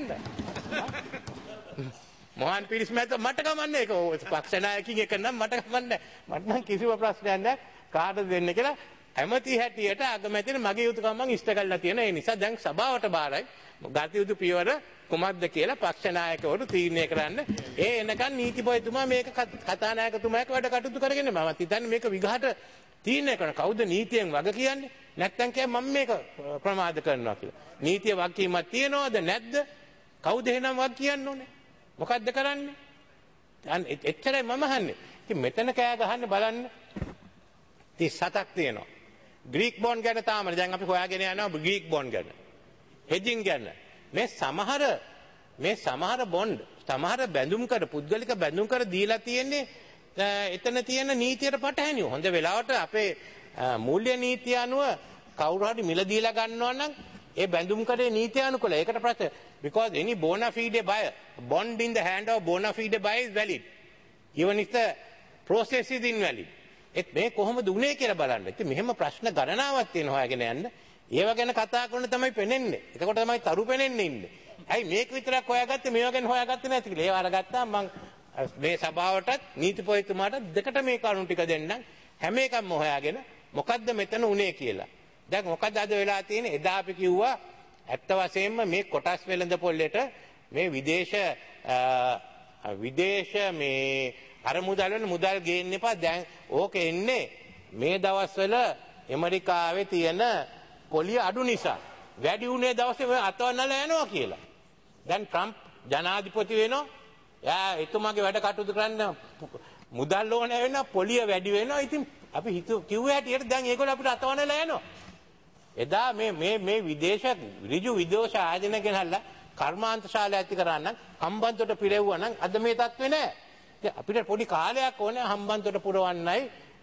මොහන් පිරිස් මැතිතුමා මට කමන්නේ ඒක පක්ෂ නායකින් එක නම් මට කමන්නේ. මට නම් කිසිම ප්‍රශ්නයක් නැහැ කාටද දෙන්න කියලා. ඇමති හැටියට අගමැතිනේ මගේ යුතුයකම් මම ඉෂ්ට කරලා තියෙන. ඒ නිසා දැන් සභාවට බාරයි. ගත යුතු පියවර කුමක්ද කියලා පක්ෂ නායකවරු තීරණය කරන්න. ඒ එනකන් නීතිපතිතුමා මේක කතානායකතුමාට වැඩ කටයුතු කරගෙන මම හිතන්නේ මේක විගහට තීරණය කරන කවුද නීතියෙන් වග කියන්නේ? නැත්නම් කිය මම මේක ප්‍රමාද කරනවා කියලා. නීතිය වගකීමක් තියනවද නැද්ද? කවුද එහෙනම් වග කියන්න ඕනේ? මොකද්ද කරන්නේ? අන්න එච්චරයි මම අහන්නේ. ඉතින් මෙතන කෑ ගහන්න බලන්න තිස් හතක් තියෙනවා. ග්‍රීක් බොන්ඩ් ගැන තාම දැන් අපි හොයාගෙන යනවා ග්‍රීක් බොන්ඩ් ගැන. හෙජින් ගැන. මේ සමහර මේ සමහර බොන්ඩ් සමහර බැඳුම් කර පුද්ගලික බැඳුම් කර දීලා තියෙන්නේ එතන තියෙන නීතියට පටහැනිව. හොඳ වෙලාවට අපේ මූල්‍ය නීතිය අනුව කවුරු හරි මිල දීලා ගන්නවා නම් ඒ බැඳුම් කරේ නීතිය අනුකූල. ඒකට ප්‍රශ්න because any bona fide buyer bond in the hand of bona fide buyer is valid even if the process is invalid. ඒත් මේ කොහොමද උනේ කියලා බලන්න. ඉතින් මෙහෙම ප්‍රශ්න ගණනාවක් තියෙනවා හොයාගෙන යන්න. ඒව ගැන කතා කරන තමයි පෙනෙන්නේ. එතකොට තමයි තරු පෙනෙන්නේ ඉන්නේ. ඇයි මේක විතරක් හොයාගත්තේ මේව ගැන හොයාගත්තේ නැති කියලා. ඒව අරගත්තාම මං මේ සභාවටත් නීතිපතිතුමාට දෙකට මේ කරුණු ටික දෙන්නම්. හැම එකක්ම හොයාගෙන මොකද්ද මෙතන උනේ කියලා. දැන් මොකද්ද අද වෙලා තියෙන්නේ? එදා අපි කිව්වා ඇත්ත වශයෙන්ම මේ කොටස් වෙළඳ පොල්ලේට මේ විදේශ විදේශ මේ අර මුදල් වල මුදල් ගේන්න එපා. දැන් ඕක එන්නේ මේ දවස්වල ඇමරිකාවේ තියෙන පොලිය අඩු නිසා. වැඩි උනේ දවසේ අතවන්නලා යනවා කියලා. දැන් ට්‍රම්ප් ජනාධිපති වෙනවා. යා එතුමාගේ වැඩ කටයුතු කරන්න මුදල් ඕන වෙනවා පොලිය වැඩි වෙනවා. ඉතින් අපි හිතු කිව්ව හැටියට දැන් ඒගොල්ලෝ අපිට අතවන්නලා යනවා. එදා මේ මේ මේ විදේශ ඍජු විදේශ ආයතන ගෙනල්ලා කර්මාන්ත ශාලා ඇති කරන්න හම්බන්තොට පිරෙව්වා නම් අද මේ තත්ත්වේ නැහැ. ඉතින් අපිට පොඩි කාලයක් ඕනේ හම්බන්තොට පුරවන්නයි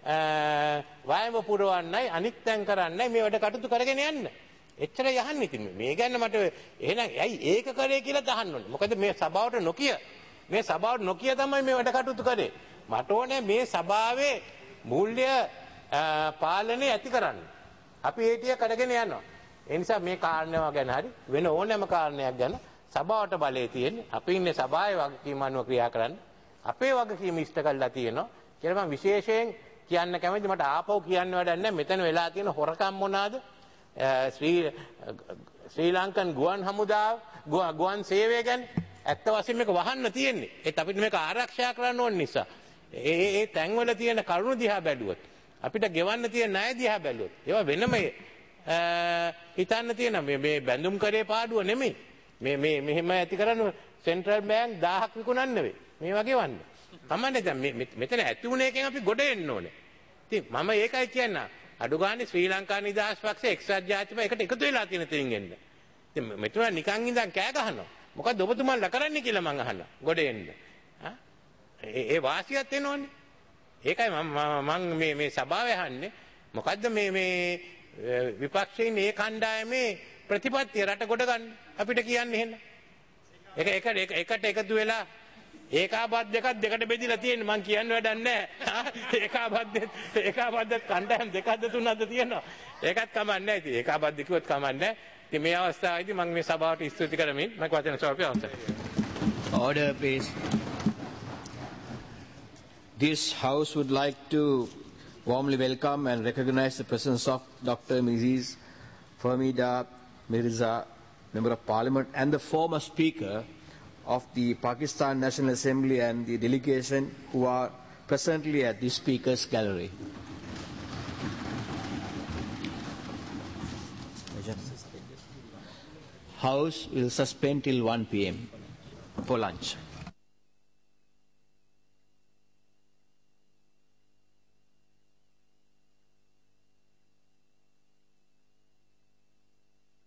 වයඹ පුරවන්නයි අනිත් තැන් කරන්නයි මේ වැඩ කටයුතු කරගෙන යන්න. එච්චර යහන්නේ. ඉතින් මේ ගැන මට එහෙනම් ඇයි ඒක කරේ කියලා දහන්න ඕනේ. මොකද මේ සභාවට නොකිය මේ සභාවට නොකිය තමයි මේ වැඩ කටයුතු කරේ. මට ඕනේ මේ සභාවේ මූල්‍ය පාලනය ඇති කරන්න. අපි ඒ ටික කරගෙන යනවා. ඒ නිසා මේ කාරණාව ගැන හරි වෙන ඕනෑම කාරණයක් ගැන සභාවට බලය තියෙන්නේ. අපි ඉන්නේ සභාවේ වගකීම අනුව ක්‍රියා කරන්න. අපේ වගකීම ඉෂ්ට කරලා තියෙනවා. කියලා මම විශේෂයෙන් කියන්න කැමතියි. මට ආපහු කියන්න වැඩක් නැහැ. මෙතන වෙලා තියෙන හොරකම් මොනවාද? ශ්‍රී ශ්‍රී ලංකන් ගුවන් හමුදාව ගුවන් සේවය ගැන ඇත්ත වශයෙන්ම මේක වහන්න තියෙන්නේ. ඒත් අපිට මේක ආරක්ෂා කරන්න ඕන නිසා. ඒ ඒ තැන්වල තියෙන කරුණු දිහා බැලුවොත් අපිට ගෙවන්න තියෙන ණය දිහා බැලුවොත් ඒවා වෙනම හිතන්න තියෙන මේ මේ බැඳුම් කරේ පාඩුව නෙමෙයි. මේ මේ මෙහෙම ඇති කරන්න සෙන්ට්‍රල් බැංක් දහයක් විකුණන්න නෙවෙයි. මේ වගේ වන්න. කමන්නේ දැන් මේ මෙතන ඇති වුණ එකෙන් අපි ගොඩ එන්න ඕනේ. ඉතින් මම ඒකයි කියන්නේ අඩු ගානේ ශ්‍රී ලංකා නිදහස් පක්ෂය එක්සත් ජාතික එකට එකතු වෙලා තියෙන තැනින් එන්න. ඉතින් මෙතන නිකන් ඉඳන් කෑ ගහනවා. මොකද ඔබතුමාලා කරන්නේ කියලා මං අහනවා. ගොඩ එන්න. හා ඒ ඒ වාසියක් එනෝනේ. ඒකයි මම මම මේ මේ සභාවේ අහන්නේ මොකද්ද මේ මේ විපක්ෂයෙන් මේ කණ්ඩායමේ ප්‍රතිපත්තිය රට කොට ගන්න අපිට කියන්නේ එහෙම. එක එක එකට එකතු වෙලා ඒකාබද්ධ එකක් දෙකට බෙදිලා තියෙන්නේ මං කියන්න වැඩක් නැහැ. ඒකාබද්ධ ඒකාබද්ධ කණ්ඩායම් දෙකක්ද තුනක්ද තියෙනවා. ඒකත් කමන්නේ නැහැ. ඉතින් ඒකාබද්ධ කිව්වොත් කමන්නේ නැහැ. ඉතින් මේ අවස්ථාවේදී මම මේ සභාවට ස්තුති කරමින් මම වචන ස්වල්පයක් අවසරයි. Order, please. This House would like to warmly welcome and recognize the presence of Doctor Missus Fahmida Mirza, Member of Parliament, and the former Speaker of the Pakistan National Assembly, and the delegation who are presently at the Speaker's Gallery. House will suspend till one p m for lunch.